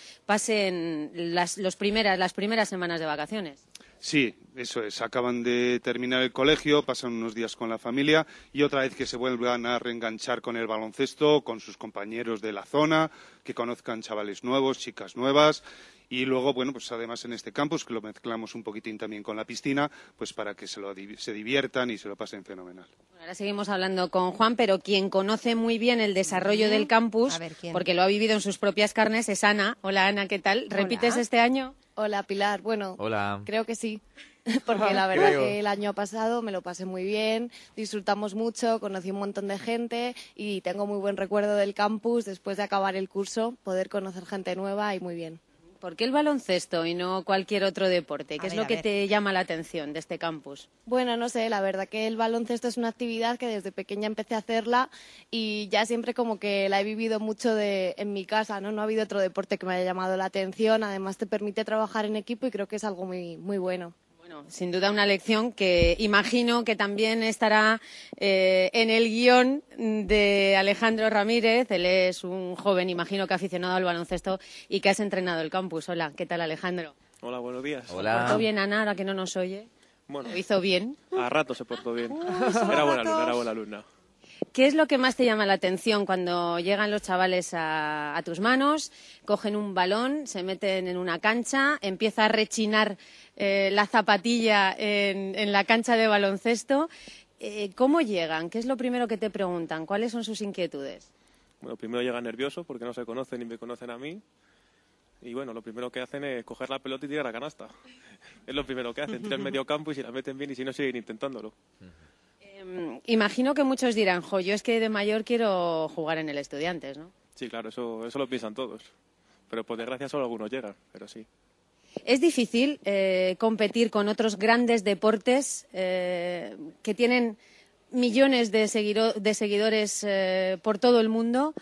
pasen las, los primeras, las primeras semanas de vacaciones. Sí, eso es. Acaban de terminar el colegio, pasan unos días con la familia y otra vez que se vuelvan a reenganchar con el baloncesto, con sus compañeros de la zona, que conozcan chavales nuevos, chicas nuevas. Y luego, bueno, pues además en este campus, que lo mezclamos un poquitín también con la piscina, pues para que se, lo, se diviertan y se lo pasen fenomenal. Bueno, ahora seguimos hablando con Juan, pero quien conoce muy bien el desarrollo Mm. del campus, A ver, ¿quién? porque lo ha vivido en sus propias carnes, es Ana. Hola, Ana, ¿qué tal? ¿Repites Hola. este año? Hola, Pilar. Bueno, Hola. creo que sí. Porque la verdad Creo. que el año pasado me lo pasé muy bien, disfrutamos mucho, conocí un montón de gente y tengo muy buen recuerdo del campus después de acabar el curso, poder conocer gente nueva y muy bien. ¿Por qué el baloncesto y no cualquier otro deporte? ¿Qué A es ver, lo a que ver. te llama la atención de este campus? Bueno, no sé, la verdad que el baloncesto es una actividad que desde pequeña empecé a hacerla y ya siempre como que la he vivido mucho de, en mi casa, ¿no? No ha habido otro deporte que me haya llamado la atención, además te permite trabajar en equipo y creo que es algo muy, muy bueno. Bueno, sin duda una lección que imagino que también estará eh, en el guión de Alejandro Ramírez. Él es un joven, imagino que aficionado al baloncesto y que has entrenado el campus. Hola, ¿qué tal, Alejandro? Hola, buenos días. ¿Se portó bien Ana, ahora que no nos oye? Bueno, ¿Lo hizo bien? a rato se portó bien. Era buena alumna, era buena alumna. ¿Qué es lo que más te llama la atención cuando llegan los chavales a, a tus manos, cogen un balón, se meten en una cancha, empieza a rechinar eh, la zapatilla en, en la cancha de baloncesto? Eh, ¿Cómo llegan? ¿Qué es lo primero que te preguntan? ¿Cuáles son sus inquietudes? Bueno, primero llegan nerviosos porque no se conocen ni me conocen a mí. Y bueno, lo primero que hacen es coger la pelota y tirar a canasta. Es lo primero que hacen, tiran medio campo y si la meten bien y si no siguen intentándolo. Eh, imagino que muchos dirán, jo, yo es que de mayor quiero jugar en el Estudiantes, ¿no? Sí, claro, eso, eso lo piensan todos. Pero por desgracia solo algunos llegan, pero sí. Es difícil eh, competir con otros grandes deportes eh, que tienen millones de, seguiro- de seguidores eh, por todo el mundo.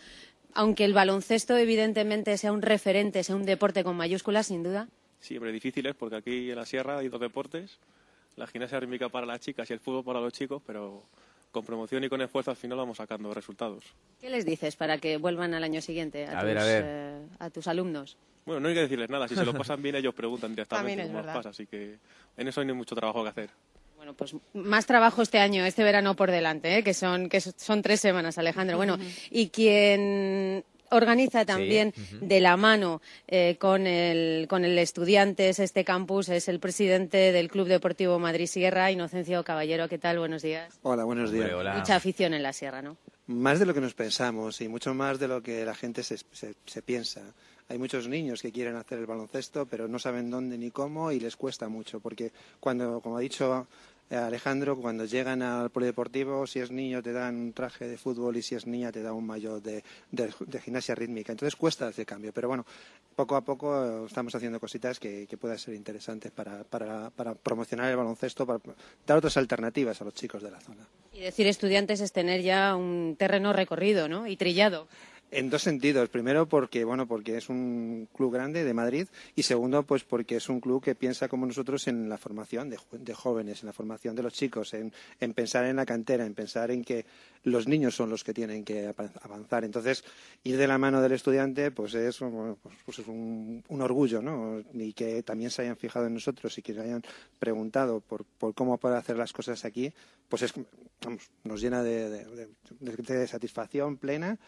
aunque el baloncesto evidentemente sea un referente, sea un deporte con mayúsculas, sin duda. Sí, hombre, difícil es porque aquí en la sierra hay dos deportes, la gimnasia rítmica para las chicas y el fútbol para los chicos, pero con promoción y con esfuerzo al final vamos sacando resultados. ¿Qué les dices para que vuelvan al año siguiente a, A tus, ver, a ver. eh, a tus alumnos? Bueno, no hay que decirles nada, si se lo pasan bien ellos preguntan directamente También es cómo les verdad. pasa, así que en eso no hay mucho trabajo que hacer. Bueno, pues más trabajo este año, este verano por delante, ¿eh? que son que son tres semanas, Alejandro. Bueno, y quien organiza también Sí, ujú. de la mano eh, con el con el Estudiantes este campus es el presidente del Club Deportivo Madrid Sierra, Inocencio Caballero. ¿Qué tal? Buenos días. Hola, buenos días. Mucha afición en la sierra, ¿no? Más de lo que nos pensamos y mucho más de lo que la gente se, se, se piensa. Hay muchos niños que quieren hacer el baloncesto, pero no saben dónde ni cómo y les cuesta mucho, porque cuando, como ha dicho Alejandro, cuando llegan al polideportivo, si es niño te dan un traje de fútbol y si es niña te dan un maillot de, de, de gimnasia rítmica. Entonces cuesta ese cambio, pero bueno, poco a poco estamos haciendo cositas que, que puedan ser interesantes para, para, para promocionar el baloncesto, para dar otras alternativas a los chicos de la zona. Y decir Estudiantes es tener ya un terreno recorrido, ¿no? Y trillado. En dos sentidos. Primero, porque bueno, porque es un club grande de Madrid y segundo, pues porque es un club que piensa como nosotros en la formación de, de jóvenes, en la formación de los chicos, en, en pensar en la cantera, en pensar en que los niños son los que tienen que avanzar. Entonces, ir de la mano del estudiante, pues es, bueno, pues, pues es un, un orgullo, ¿no? Y que también se hayan fijado en nosotros y que se hayan preguntado por, por cómo poder hacer las cosas aquí, pues es, vamos, nos llena de, de, de, de satisfacción plena.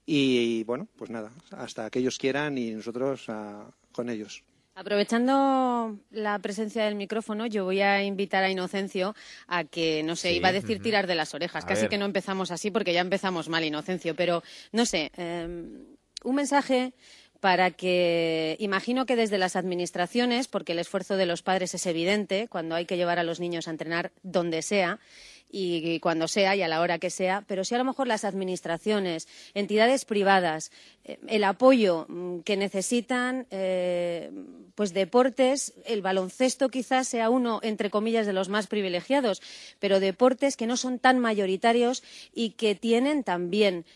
Y, bueno, pues nada, hasta que ellos quieran y nosotros uh, con ellos. Aprovechando la presencia del micrófono, yo voy a invitar a Inocencio a que, no sé, Sí, iba a decir ujú. tirar de las orejas. A Casi ver. que no empezamos así porque ya empezamos mal, Inocencio. Pero, no sé, eh, un mensaje para que, imagino que desde las administraciones, porque el esfuerzo de los padres es evidente cuando hay que llevar a los niños a entrenar donde sea, y cuando sea y a la hora que sea, pero sí a lo mejor las administraciones, entidades privadas, eh, el apoyo mm, que necesitan, eh, pues deportes, el baloncesto quizás sea uno, entre comillas, de los más privilegiados, pero deportes que no son tan mayoritarios y que tienen también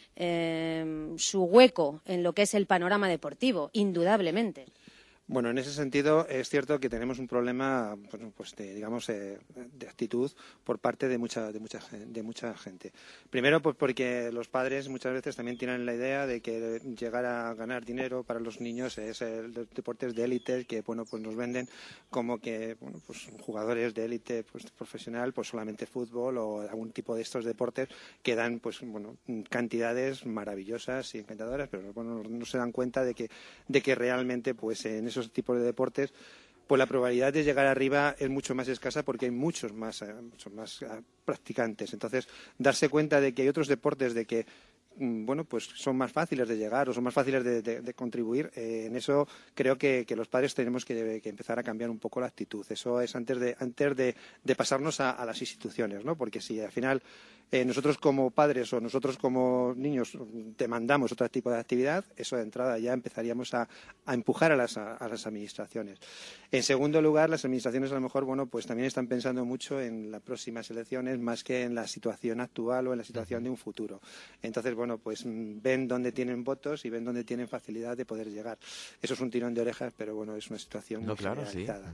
eh, su hueco en lo que es el panorama deportivo, indudablemente. Bueno, en ese sentido es cierto que tenemos un problema, bueno, pues de, digamos, eh, de actitud por parte de mucha, de mucha, gen- de mucha gente. Primero, pues porque los padres muchas veces también tienen la idea de que llegar a ganar dinero para los niños es el de- deportes de élite que, bueno, pues nos venden como que, bueno, pues jugadores de élite, pues profesional, pues solamente fútbol o algún tipo de estos deportes que dan, pues, bueno, cantidades maravillosas y encantadoras, pero bueno, no se dan cuenta de que, de que realmente, pues, en esos tipos de deportes, pues la probabilidad de llegar arriba es mucho más escasa porque hay muchos más, eh, muchos más eh, practicantes. Entonces, darse cuenta de que hay otros deportes de que mm, bueno, pues son más fáciles de llegar o son más fáciles de, de- de contribuir. Eh, en eso creo que, que los padres tenemos que, que empezar a cambiar un poco la actitud. Eso es antes de, antes de, de pasarnos a, a las instituciones, ¿no? Porque si al final eh, nosotros como padres o nosotros como niños demandamos otro tipo de actividad, eso de entrada ya empezaríamos a, a empujar a las, a, a las administraciones. En segundo lugar, las administraciones a lo mejor, bueno, pues también están pensando mucho en las próximas elecciones más que en la situación actual o en la situación de un futuro. Entonces, bueno, pues mm, ven dónde tienen votos y ven dónde tienen facilidad de poder llegar. Eso es un tirón de orejas, pero bueno, es una situación No, muy claro, sí. generalizada.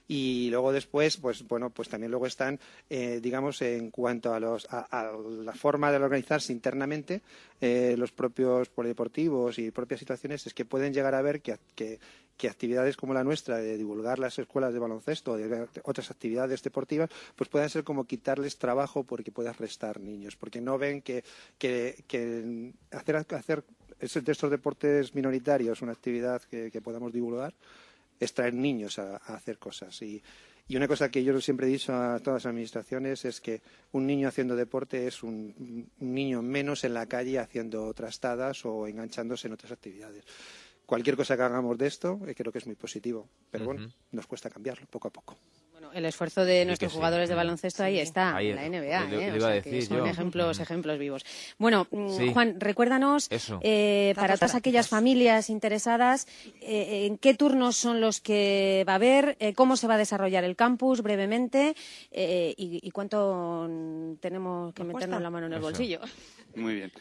Y luego después, pues bueno, pues también luego están, eh, digamos, en cuanto a, los, a, a la forma de organizarse internamente, eh, los propios polideportivos y propias situaciones, es que pueden llegar a ver que, que, que actividades como la nuestra, de divulgar las escuelas de baloncesto, de otras actividades deportivas, pues puedan ser como quitarles trabajo porque puedas restar niños, porque no ven que, que, que hacer, hacer ese- de estos deportes minoritarios una actividad que, que podamos divulgar es traer niños a, a hacer cosas. Y, y una cosa que yo siempre he dicho a todas las administraciones es que un niño haciendo deporte es un, un niño menos en la calle haciendo trastadas o enganchándose en otras actividades. Cualquier cosa que hagamos de esto eh, creo que es muy positivo, pero bueno, Ujú. nos cuesta cambiarlo poco a poco. Bueno, el esfuerzo de Sí nuestros que sí. jugadores de Mm. baloncesto ahí está, Ahí, en la N B A, le- ¿eh? le O iba a sea, que decir son yo. ejemplos, Mm. ejemplos vivos. Bueno, mm, Sí. Juan, recuérdanos, Eso. eh, para todas aquellas familias interesadas, eh, en qué turnos son los que va a haber, eh, cómo se va a desarrollar el campus, brevemente, eh, y, y cuánto mm, tenemos que Nos meternos cuesta. la mano en el Eso. bolsillo. Muy bien.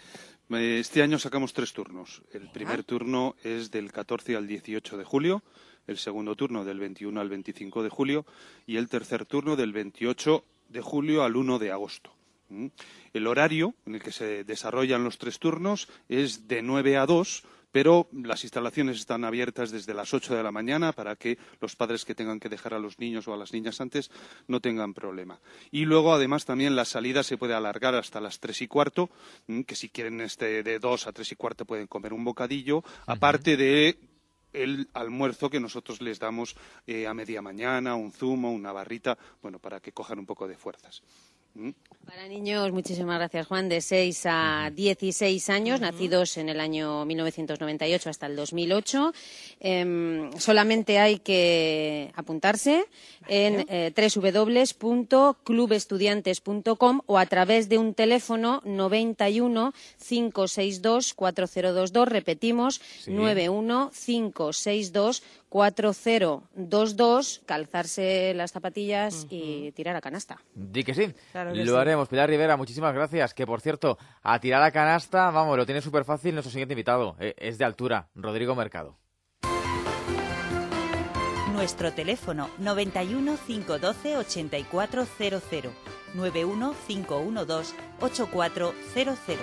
Este año sacamos tres turnos. El primer turno es del catorce al dieciocho de julio, el segundo turno del veintiuno al veinticinco de julio y el tercer turno del veintiocho de julio al uno de agosto. El horario en el que se desarrollan los tres turnos es de nueve a dos, pero las instalaciones están abiertas desde las ocho de la mañana para que los padres que tengan que dejar a los niños o a las niñas antes no tengan problema. Y luego, además, también la salida se puede alargar hasta las tres y cuarto, que si quieren este de dos a tres y cuarto pueden comer un bocadillo, uh-huh. aparte de el almuerzo que nosotros les damos eh, a media mañana, un zumo, una barrita, bueno, para que cojan un poco de fuerzas. Para niños, muchísimas gracias, Juan, de seis a dieciséis años, uh-huh. nacidos en el año mil novecientos noventa y ocho hasta el dos mil ocho. Eh, solamente hay que apuntarse en eh, doble u doble u doble u punto club estudiantes punto com o a través de un teléfono noventa y uno, cinco seis dos, cuatro cero dos dos. Repetimos, sí. noventa y uno, cinco seis dos, cuatro cero dos dos, calzarse las zapatillas uh-huh. y tirar a canasta. Di que sí. Claro que lo sí. haremos. Pilar Rivera, muchísimas gracias. Que, por cierto, a tirar a canasta, vamos, lo tiene súper fácil nuestro siguiente invitado. Eh, es de altura, Rodrigo Mercado. Nuestro teléfono noventa y uno, cinco uno dos, ochenta y cuatro cero cero, noventa y uno, cinco uno dos, ochenta y cuatro cero cero.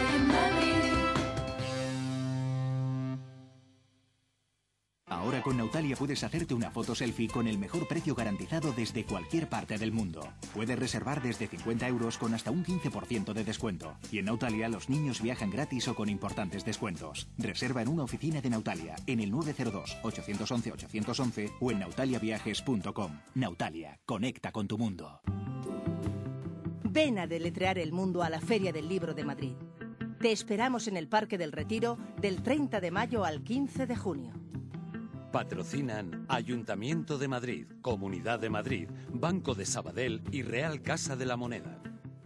Ahora con Nautalia puedes hacerte una foto selfie con el mejor precio garantizado desde cualquier parte del mundo. Puedes reservar desde cincuenta euros con hasta un quince por ciento de descuento. Y en Nautalia los niños viajan gratis o con importantes descuentos. Reserva en una oficina de Nautalia en el nueve cero dos, ocho uno uno, ocho uno uno o en nautalia viajes punto com. Nautalia, conecta con tu mundo. Ven a deletrear el mundo a la Feria del Libro de Madrid. Te esperamos en el Parque del Retiro del treinta de mayo al quince de junio. Patrocinan Ayuntamiento de Madrid, Comunidad de Madrid, Banco de Sabadell y Real Casa de la Moneda.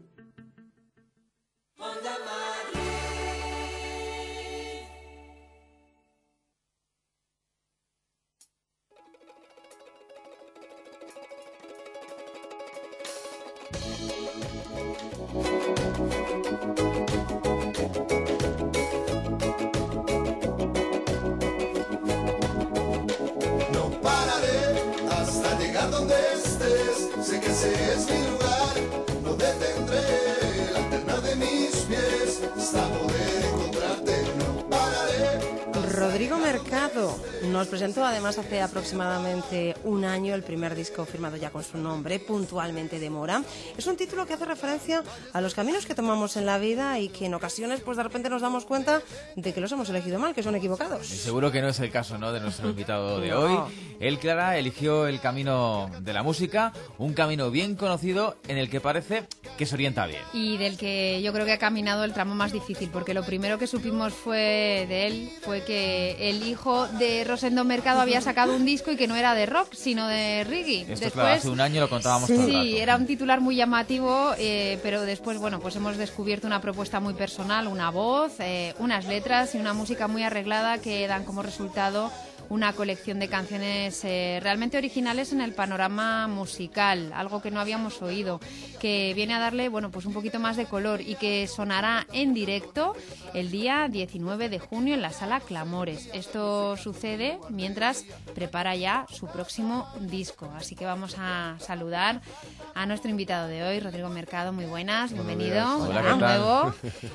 Donde estés, sé que ese es mi lugar, no detendré la alternar de mis pies hasta poder encontrarte, no pararé. Rodrigo Mercado nos presentó además hace aproximadamente un año el primer disco firmado ya con su nombre, Puntualmente de Mora. Es un título que hace referencia a los caminos que tomamos en la vida y que en ocasiones pues de repente nos damos cuenta de que los hemos elegido mal, que son equivocados. Y seguro que no es el caso, ¿no?, de nuestro invitado de no. hoy. Él, Clara, eligió el camino de la música, un camino bien conocido en el que parece que se orienta bien. Y del que yo creo que ha caminado el tramo más difícil, porque lo primero que supimos fue de él fue que el hijo de Rosendo Mercado había sacado un disco y que no era de rock, sino de reggae. Esto, después, claro, hace un año lo contábamos sí, todo el rato. Sí, era un titular muy llamativo, eh, pero después, bueno, pues hemos descubierto una propuesta muy personal, una voz, eh, unas letras y una música muy arreglada que dan como resultado una colección de canciones eh, realmente originales en el panorama musical, algo que no habíamos oído, que viene a darle, bueno, pues un poquito más de color y que sonará en directo el día diecinueve de junio en la Sala Clamores. Esto sucede mientras prepara ya su próximo disco, así que vamos a saludar a nuestro invitado de hoy, Rodrigo Mercado. Muy buenas, bienvenido. Hola, de nuevo.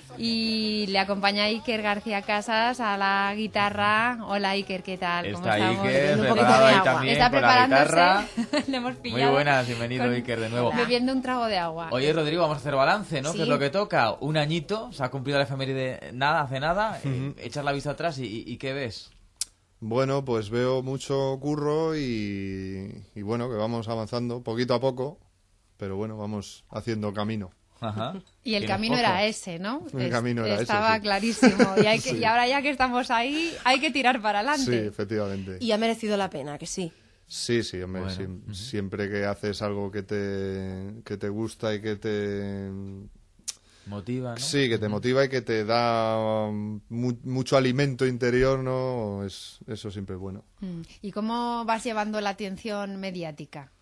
Y le acompaña Iker García Casas a la guitarra. Hola, Iker, ¿qué tal? ¿Cómo Está estamos? Iker, Un poquito de agua. también Está con la guitarra. preparándose. Le hemos pillado. Muy buenas, bienvenido, con... Iker, de nuevo. Bebiendo un trago de agua. Oye, Rodrigo, vamos a hacer balance, ¿no? Sí. Que es lo que toca. Un añito, se ha cumplido la efeméride nada, hace nada. Uh-huh. eh, echar la vista atrás y, y, y ¿qué ves? Bueno, pues veo mucho curro y, y bueno, que vamos avanzando poquito a poco, pero bueno, vamos haciendo camino. Ajá. Y el camino era ese, ¿no? El camino era Estaba ese, sí. clarísimo. Y, hay que, Sí. y ahora ya que estamos ahí, hay que tirar para adelante. Sí, efectivamente. Y ha merecido la pena, que sí. Sí, sí, hombre, Bueno. sí. Uh-huh. Siempre que haces algo que te, que te gusta y que te... Motiva, ¿no? Sí, que te motiva y que te da um, mu- mucho alimento interior, ¿no? Es, eso siempre es bueno. Mm. ¿Y cómo vas llevando la atención mediática?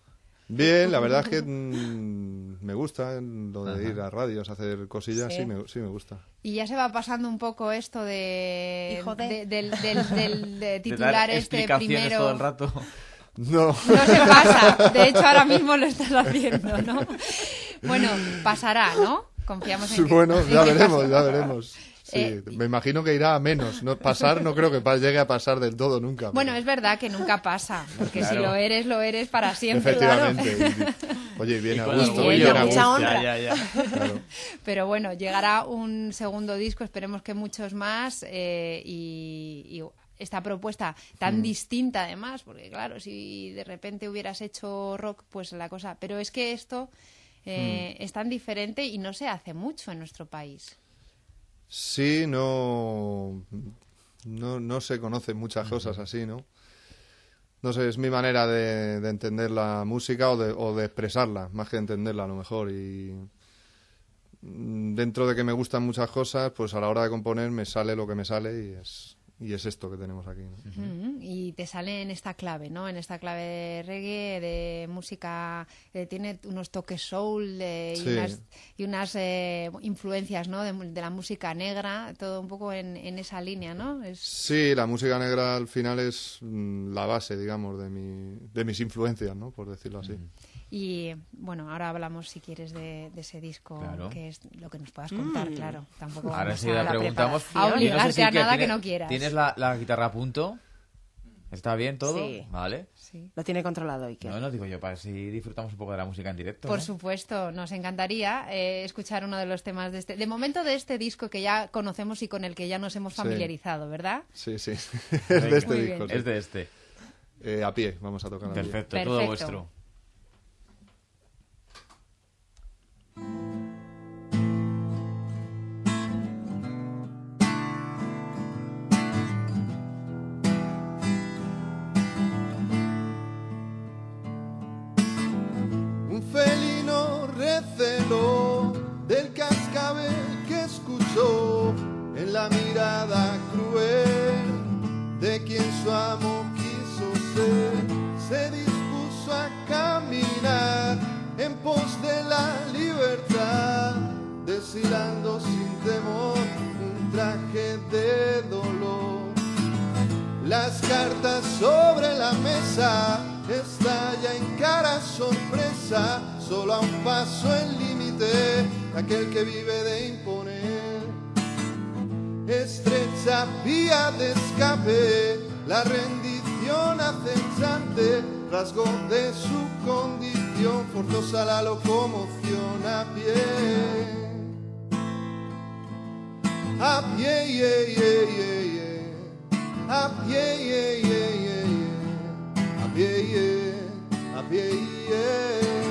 Bien, la verdad es que mmm, me gusta lo de Ajá. ir a radios a hacer cosillas, Sí. sí, me, sí me gusta. Y ya se va pasando un poco esto de, Hijo de. de- del, del, del- de De titular dar este explicaciones primero. todo el rato. No. No se pasa. De hecho, ahora mismo lo estás haciendo, ¿no? Bueno, pasará, ¿no? Confiamos en que... Bueno, en ya que veremos, pase. ya veremos. Sí, Eh, me imagino que irá a menos. No, pasar no creo que pa- llegue a pasar del todo nunca. Bueno, es verdad que nunca pasa, porque si Claro. lo eres, lo eres para siempre. Efectivamente. Claro. Y- Oye, bien Y a con gusto. orgullo. bien a Mucha gusto. honra. Ya, ya, ya. Claro. Pero bueno, llegará un segundo disco, esperemos que muchos más, eh, y, y esta propuesta tan Mm. distinta además, porque claro, si de repente hubieras hecho rock, pues la cosa... Pero es que esto eh, Mm. es tan diferente y no se hace mucho en nuestro país. Sí, no, no, no se conocen muchas cosas así, ¿no? No sé, es mi manera de, de entender la música o de, o de expresarla, más que entenderla a lo mejor. Y mm, dentro de que me gustan muchas cosas, pues a la hora de componer me sale lo que me sale y es, y es esto que tenemos aquí, ¿no? Ujú, y te sale en esta clave, ¿no? En esta clave de reggae, de música, eh, tiene unos toques soul eh, y Sí. unas, y unas eh, influencias, ¿no? De, de la música negra, todo un poco en, en esa línea, ¿no? Es... Sí, la música negra al final es mm, la base, digamos, de, mi, de mis influencias, ¿no? Por decirlo así. Y bueno, ahora hablamos, si quieres, de, de ese disco, Claro. que es lo que nos puedas contar, Mm. claro. Tampoco Ahora vamos sí a la la preguntamos. preparación. A Yo obligarte no sé si a que nada tiene- que no quieras. ¿Tienes la, la guitarra a punto? ¿Está bien todo? Sí. Vale. Lo tiene controlado, Iker. No, no digo yo, para si disfrutamos un poco de la música en directo. Por ¿no? supuesto, nos encantaría eh, escuchar uno de los temas de este, de momento de este disco que ya conocemos y con el que ya nos hemos Sí. familiarizado, ¿verdad? Sí, sí. es de este Muy disco. bien. sí. Es de este. Eh, a pie, vamos a tocar a pie. Perfecto, Perfecto. todo vuestro. Un felino receló del cascabel que escuchó en la mirada cruel de quien su amo quiso ser. Se dispuso a caminar en pos de la libertad, deshilando sin temor un traje de dolor. Las cartas sobre la mesa, estalla en cara sorpresa, solo a un paso el límite de aquel que vive de imponer. Estrecha vía de escape, la rendición acechante, rasgo de su condición, forzosa la locomoción a pie. A pie, yeah, yeah, yeah, yeah. A pie, yeah, yeah, yeah, yeah. A pie, yeah. A pie, yeah.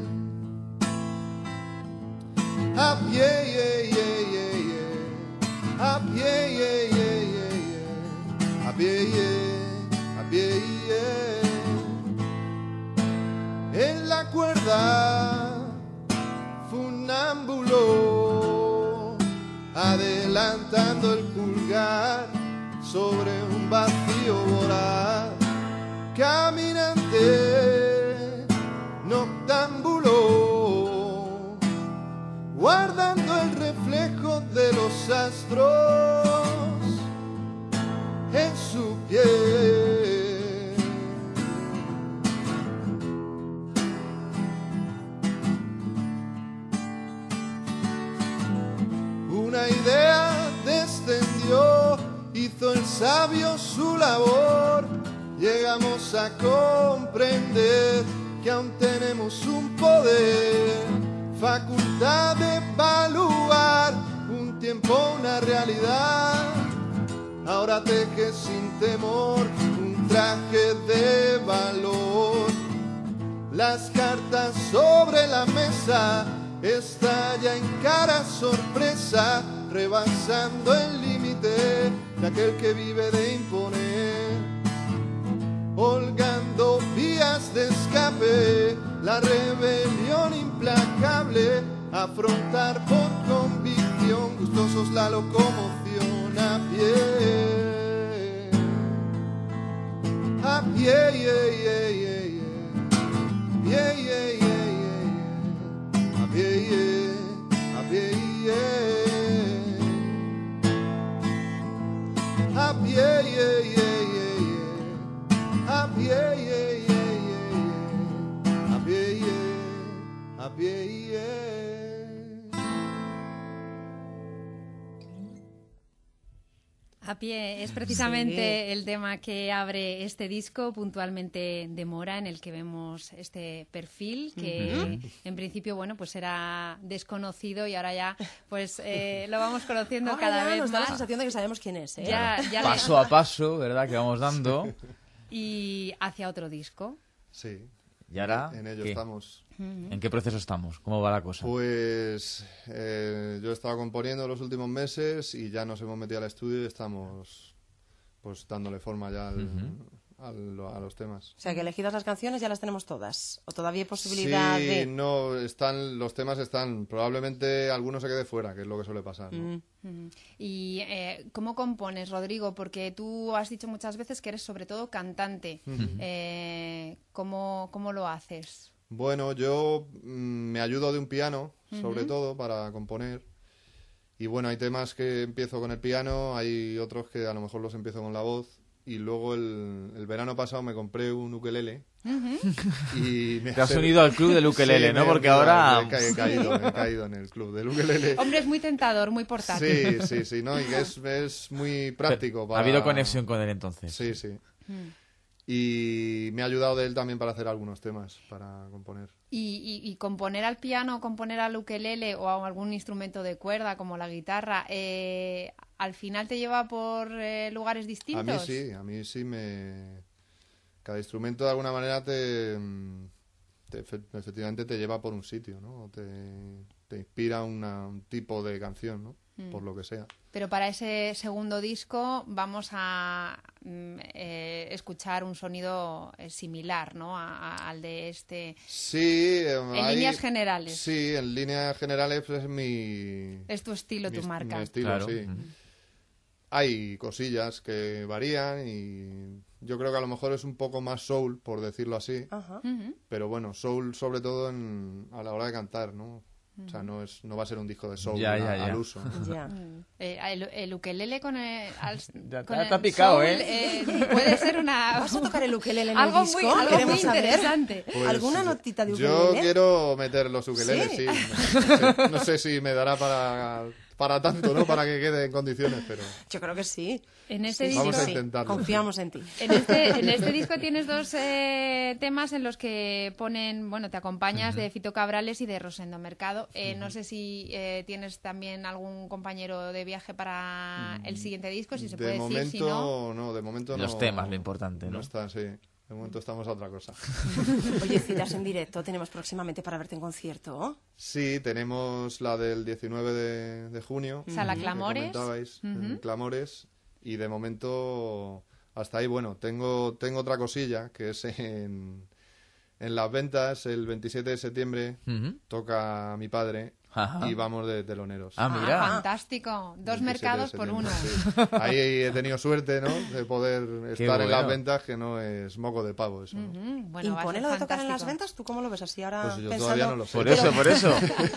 A pie, yeah, yeah, yeah, yeah. A pie, yeah, yeah, yeah, yeah. A pie, yeah. A pie, yeah. En la cuerda, funámbulo, adelantando el pulgar sobre un vacío voraz, caminante, noctámbulo, guardando el reflejo de los astros en su piel. Una idea descendió, hizo el sabio su labor. Llegamos a comprender que aún tenemos un poder, facultad de evaluar un tiempo, una realidad. Ahora teje sin temor un traje de valor. Las cartas sobre la mesa, estalla en cara sorpresa, rebasando el límite de aquel que vive de imponer. Holgando vías de escape, la rebelión implacable, afrontar por convicción, gustosos la locomoción a pie. A pie, yeah, yeah, yeah, yeah. yeah, yeah, yeah, yeah. A pie, yeah, a pie, yeah. A pie, yeah, yeah, yeah, yeah. A pie, yeah, yeah, yeah, yeah. A pie, yeah, a pie, yeah. A pie es precisamente Sí. el tema que abre este disco, puntualmente de Mora, en el que vemos este perfil que Ujú. en principio, bueno, pues era desconocido y ahora ya pues eh, lo vamos conociendo Ahora cada ya vez nos da la más. sensación de que sabemos quién es, ¿eh? Ya, ya le- Paso a paso, ¿verdad? Que vamos dando. Y hacia otro disco. Sí. ¿Y ahora? En ello ¿qué? estamos. ¿En qué proceso estamos? ¿Cómo va la cosa? Pues eh, yo he estado componiendo los últimos meses y ya nos hemos metido al estudio y estamos pues dándole forma ya al, Ujú. al- a los temas. O sea, que elegidas las canciones ya las tenemos todas. ¿O todavía hay posibilidad Sí, de...? no, están, los temas están, probablemente alguno se quede fuera, que es lo que suele pasar, ¿no? Mm. Ujú. ¿Y eh, cómo compones, Rodrigo? Porque tú has dicho muchas veces que eres sobre todo cantante. Ujú. Eh, ¿cómo, ¿Cómo lo haces? Bueno, yo mm, me ayudo de un piano, sobre Ujú. todo, para componer. Y bueno, hay temas que empiezo con el piano, hay otros que a lo mejor los empiezo con la voz. Y luego el, el verano pasado me compré un ukelele. Y me Te has hace- unido al club del ukelele, Sí, ¿no? me he Porque unido, ahora- He, ca- he caído, he caído en el club del ukelele. Hombre, es muy tentador, muy portátil. Sí, sí, sí, ¿no? Y que es, es muy práctico. ¿Ha Para... habido conexión con él entonces? Sí, sí. Mm. Y me ha ayudado de él también para hacer algunos temas, para componer. Y, y- y componer al piano, componer al ukelele o a algún instrumento de cuerda como la guitarra, eh, ¿al final te lleva por eh, lugares distintos? A mí sí, a mí sí me... Cada instrumento de alguna manera te, te- efe- efectivamente te lleva por un sitio, ¿no? O Te, te inspira una- un tipo de canción, ¿no? Mm. Por lo que sea. Pero para ese segundo disco vamos a mm, eh, escuchar un sonido eh, similar, ¿no? A- a- al de este. Sí, eh, En hay- líneas generales. Sí, en líneas generales pues, es mi... Es tu estilo, mi tu est- marca. mi estilo, Claro. sí. Ujú. Hay cosillas que varían y yo creo que a lo mejor es un poco más soul, por decirlo así. Ajá. Ujú. Pero bueno, soul sobre todo en, a la hora de cantar, ¿no? O sea, no es no va a ser un disco de soul Ya, a- ya, ya. al uso. Ya. Mm. Eh, el, el ukelele con el, al- Ya con te- el te ha picado, soul, ¿eh? eh, puede ser una... ¿Vas a tocar el ukelele en algo el disco? Muy, algo Queremos muy saber. interesante. Pues, ¿Alguna notita de Yo ukelele? quiero meter los ukeleles, ¿Sí? sí. No sé, no sé si me dará para, para tanto, ¿no? Para que quede en condiciones, pero... Yo creo que sí. En este Sí, disco, Vamos a sí. intentarlo. Confiamos en ti. En este, en este disco tienes dos eh, temas en los que ponen, bueno, te acompañas de Fito Cabrales y de Rosendo Mercado. Eh, No sé si eh, tienes también algún compañero de viaje para el siguiente disco, si se de puede momento, decir, si no. no, de momento no. Los temas, lo importante, ¿no? No está, sí. De momento estamos a otra cosa. Oye, citas en directo tenemos próximamente para verte en concierto. Sí, tenemos la del diecinueve de, de junio. Sala que Clamores. comentabais, en Ujú. Clamores. Y de momento, hasta ahí, bueno, tengo, tengo otra cosilla, que es en, en Las Ventas, el veintisiete de septiembre, Ujú. toca mi padre Ajá. y vamos de teloneros. Ah, mira. Ah, fantástico. Dos veintisiete de mercados por septiembre, uno. sí. Ahí he tenido suerte, ¿no? De poder Qué estar en Las bueno. Ventas, que no es moco de pavo eso, ¿no? Ujú, bueno, va a ¿Impone ser lo de tocar en las fantástico. ventas? ¿Tú cómo lo ves así ahora Pues yo pensando? todavía no lo sé. Por eso, por eso.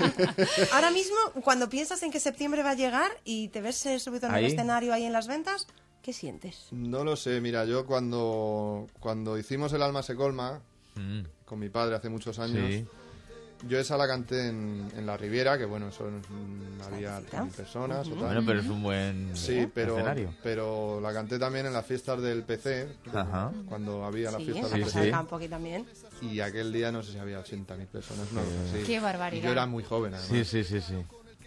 Ahora mismo, cuando piensas en que septiembre va a llegar y te ves eh, subido en el Ahí. escenario ahí en las ventas, ¿qué sientes? No lo sé, mira, yo cuando, cuando hicimos El alma se colma, Mm. con mi padre hace muchos años, Sí. yo esa la canté en, en La Riviera, que bueno, son mm, había mil personas o tal. Bueno, pero es un buen Sí, pero, escenario. pero la canté también en las fiestas del P C, Ajá. cuando había las Sí, fiestas en del la P Casa C. del Campo aquí también. Y aquel día no sé si había ochenta mil personas, no, Sí. sí. Qué barbaridad. Y yo era muy joven, además. Sí, sí, sí, sí.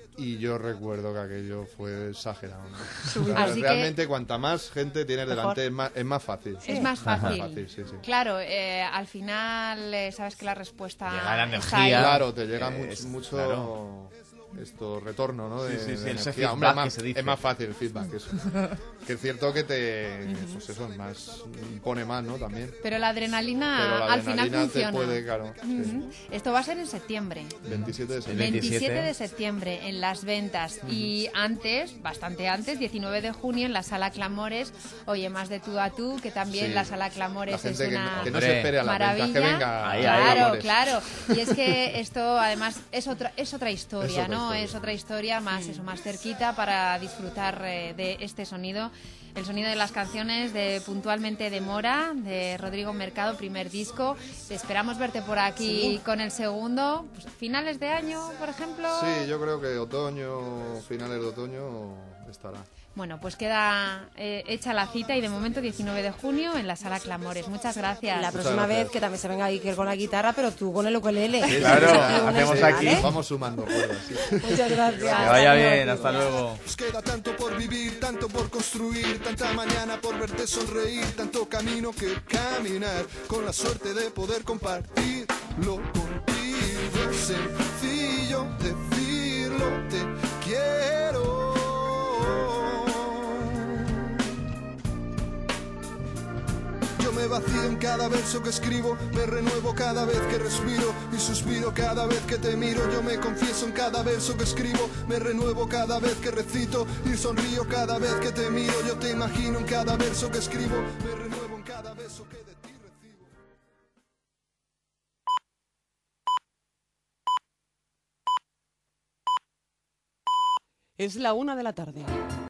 Y yo recuerdo que aquello fue exagerado, ¿no? Así O sea, que- realmente cuanta más gente tienes Mejor. delante es más, es más fácil. Es más fácil. sí, sí. Claro, eh, al final eh, sabes que la respuesta Llega la está ahí. energía. Claro, te llega Eh, mucho, es- mucho claro. esto retorno, ¿no? De, Sí, sí, sí, de ese energía. feedback Hombre, que más- se dice. es más fácil el feedback, eso. Que es cierto que te, pues eso, es más, pone más, ¿no? También. Pero la adrenalina Pero la al final adrenalina te funciona. puede, claro, sí. Ujú. Esto va a ser en septiembre. veintisiete de septiembre. veintisiete de septiembre en Las Ventas. Y antes, bastante antes, diecinueve de junio en la Sala Clamores. Oye, más de tú a tú, que también Sí. la Sala Clamores La gente es que una no- que no se espere a las ventas, maravilla. que venga Ahí, a ahí, Claro, Clamores. claro. Y es que esto además es otra es otra historia, Es otra ¿no? historia. Es otra historia más eso, más cerquita para disfrutar eh, de este sonido. El sonido de las canciones de Puntualmente de Mora, de Rodrigo Mercado, primer disco. Esperamos verte por aquí Sí. con el segundo. Pues, finales de año, por ejemplo. Sí, yo creo que otoño, finales de otoño estará. Bueno, pues queda eh, hecha la cita y de momento diecinueve de junio en la Sala Clamores. Muchas gracias. La próxima vez que también se venga Iker con la guitarra, pero tú con el ukelele. Sí, Claro, Y con hacemos este, aquí. ¿vale? Vamos sumando cuerdas, sí. Muchas gracias. Que vaya bien, hasta luego. Nos queda tanto por vivir, tanto por construir, tanta mañana por verte sonreír, tanto camino que caminar, con la suerte de poder compartirlo contigo. Es sencillo decirlo, te quiero. Yo me vacío en cada verso que escribo, me renuevo cada vez que respiro y suspiro cada vez que te miro. Yo me confieso en cada verso que escribo, me renuevo cada vez que recito y sonrío cada vez que te miro. Yo te imagino en cada verso que escribo, me renuevo en cada beso que de ti recibo. Es la una de la tarde.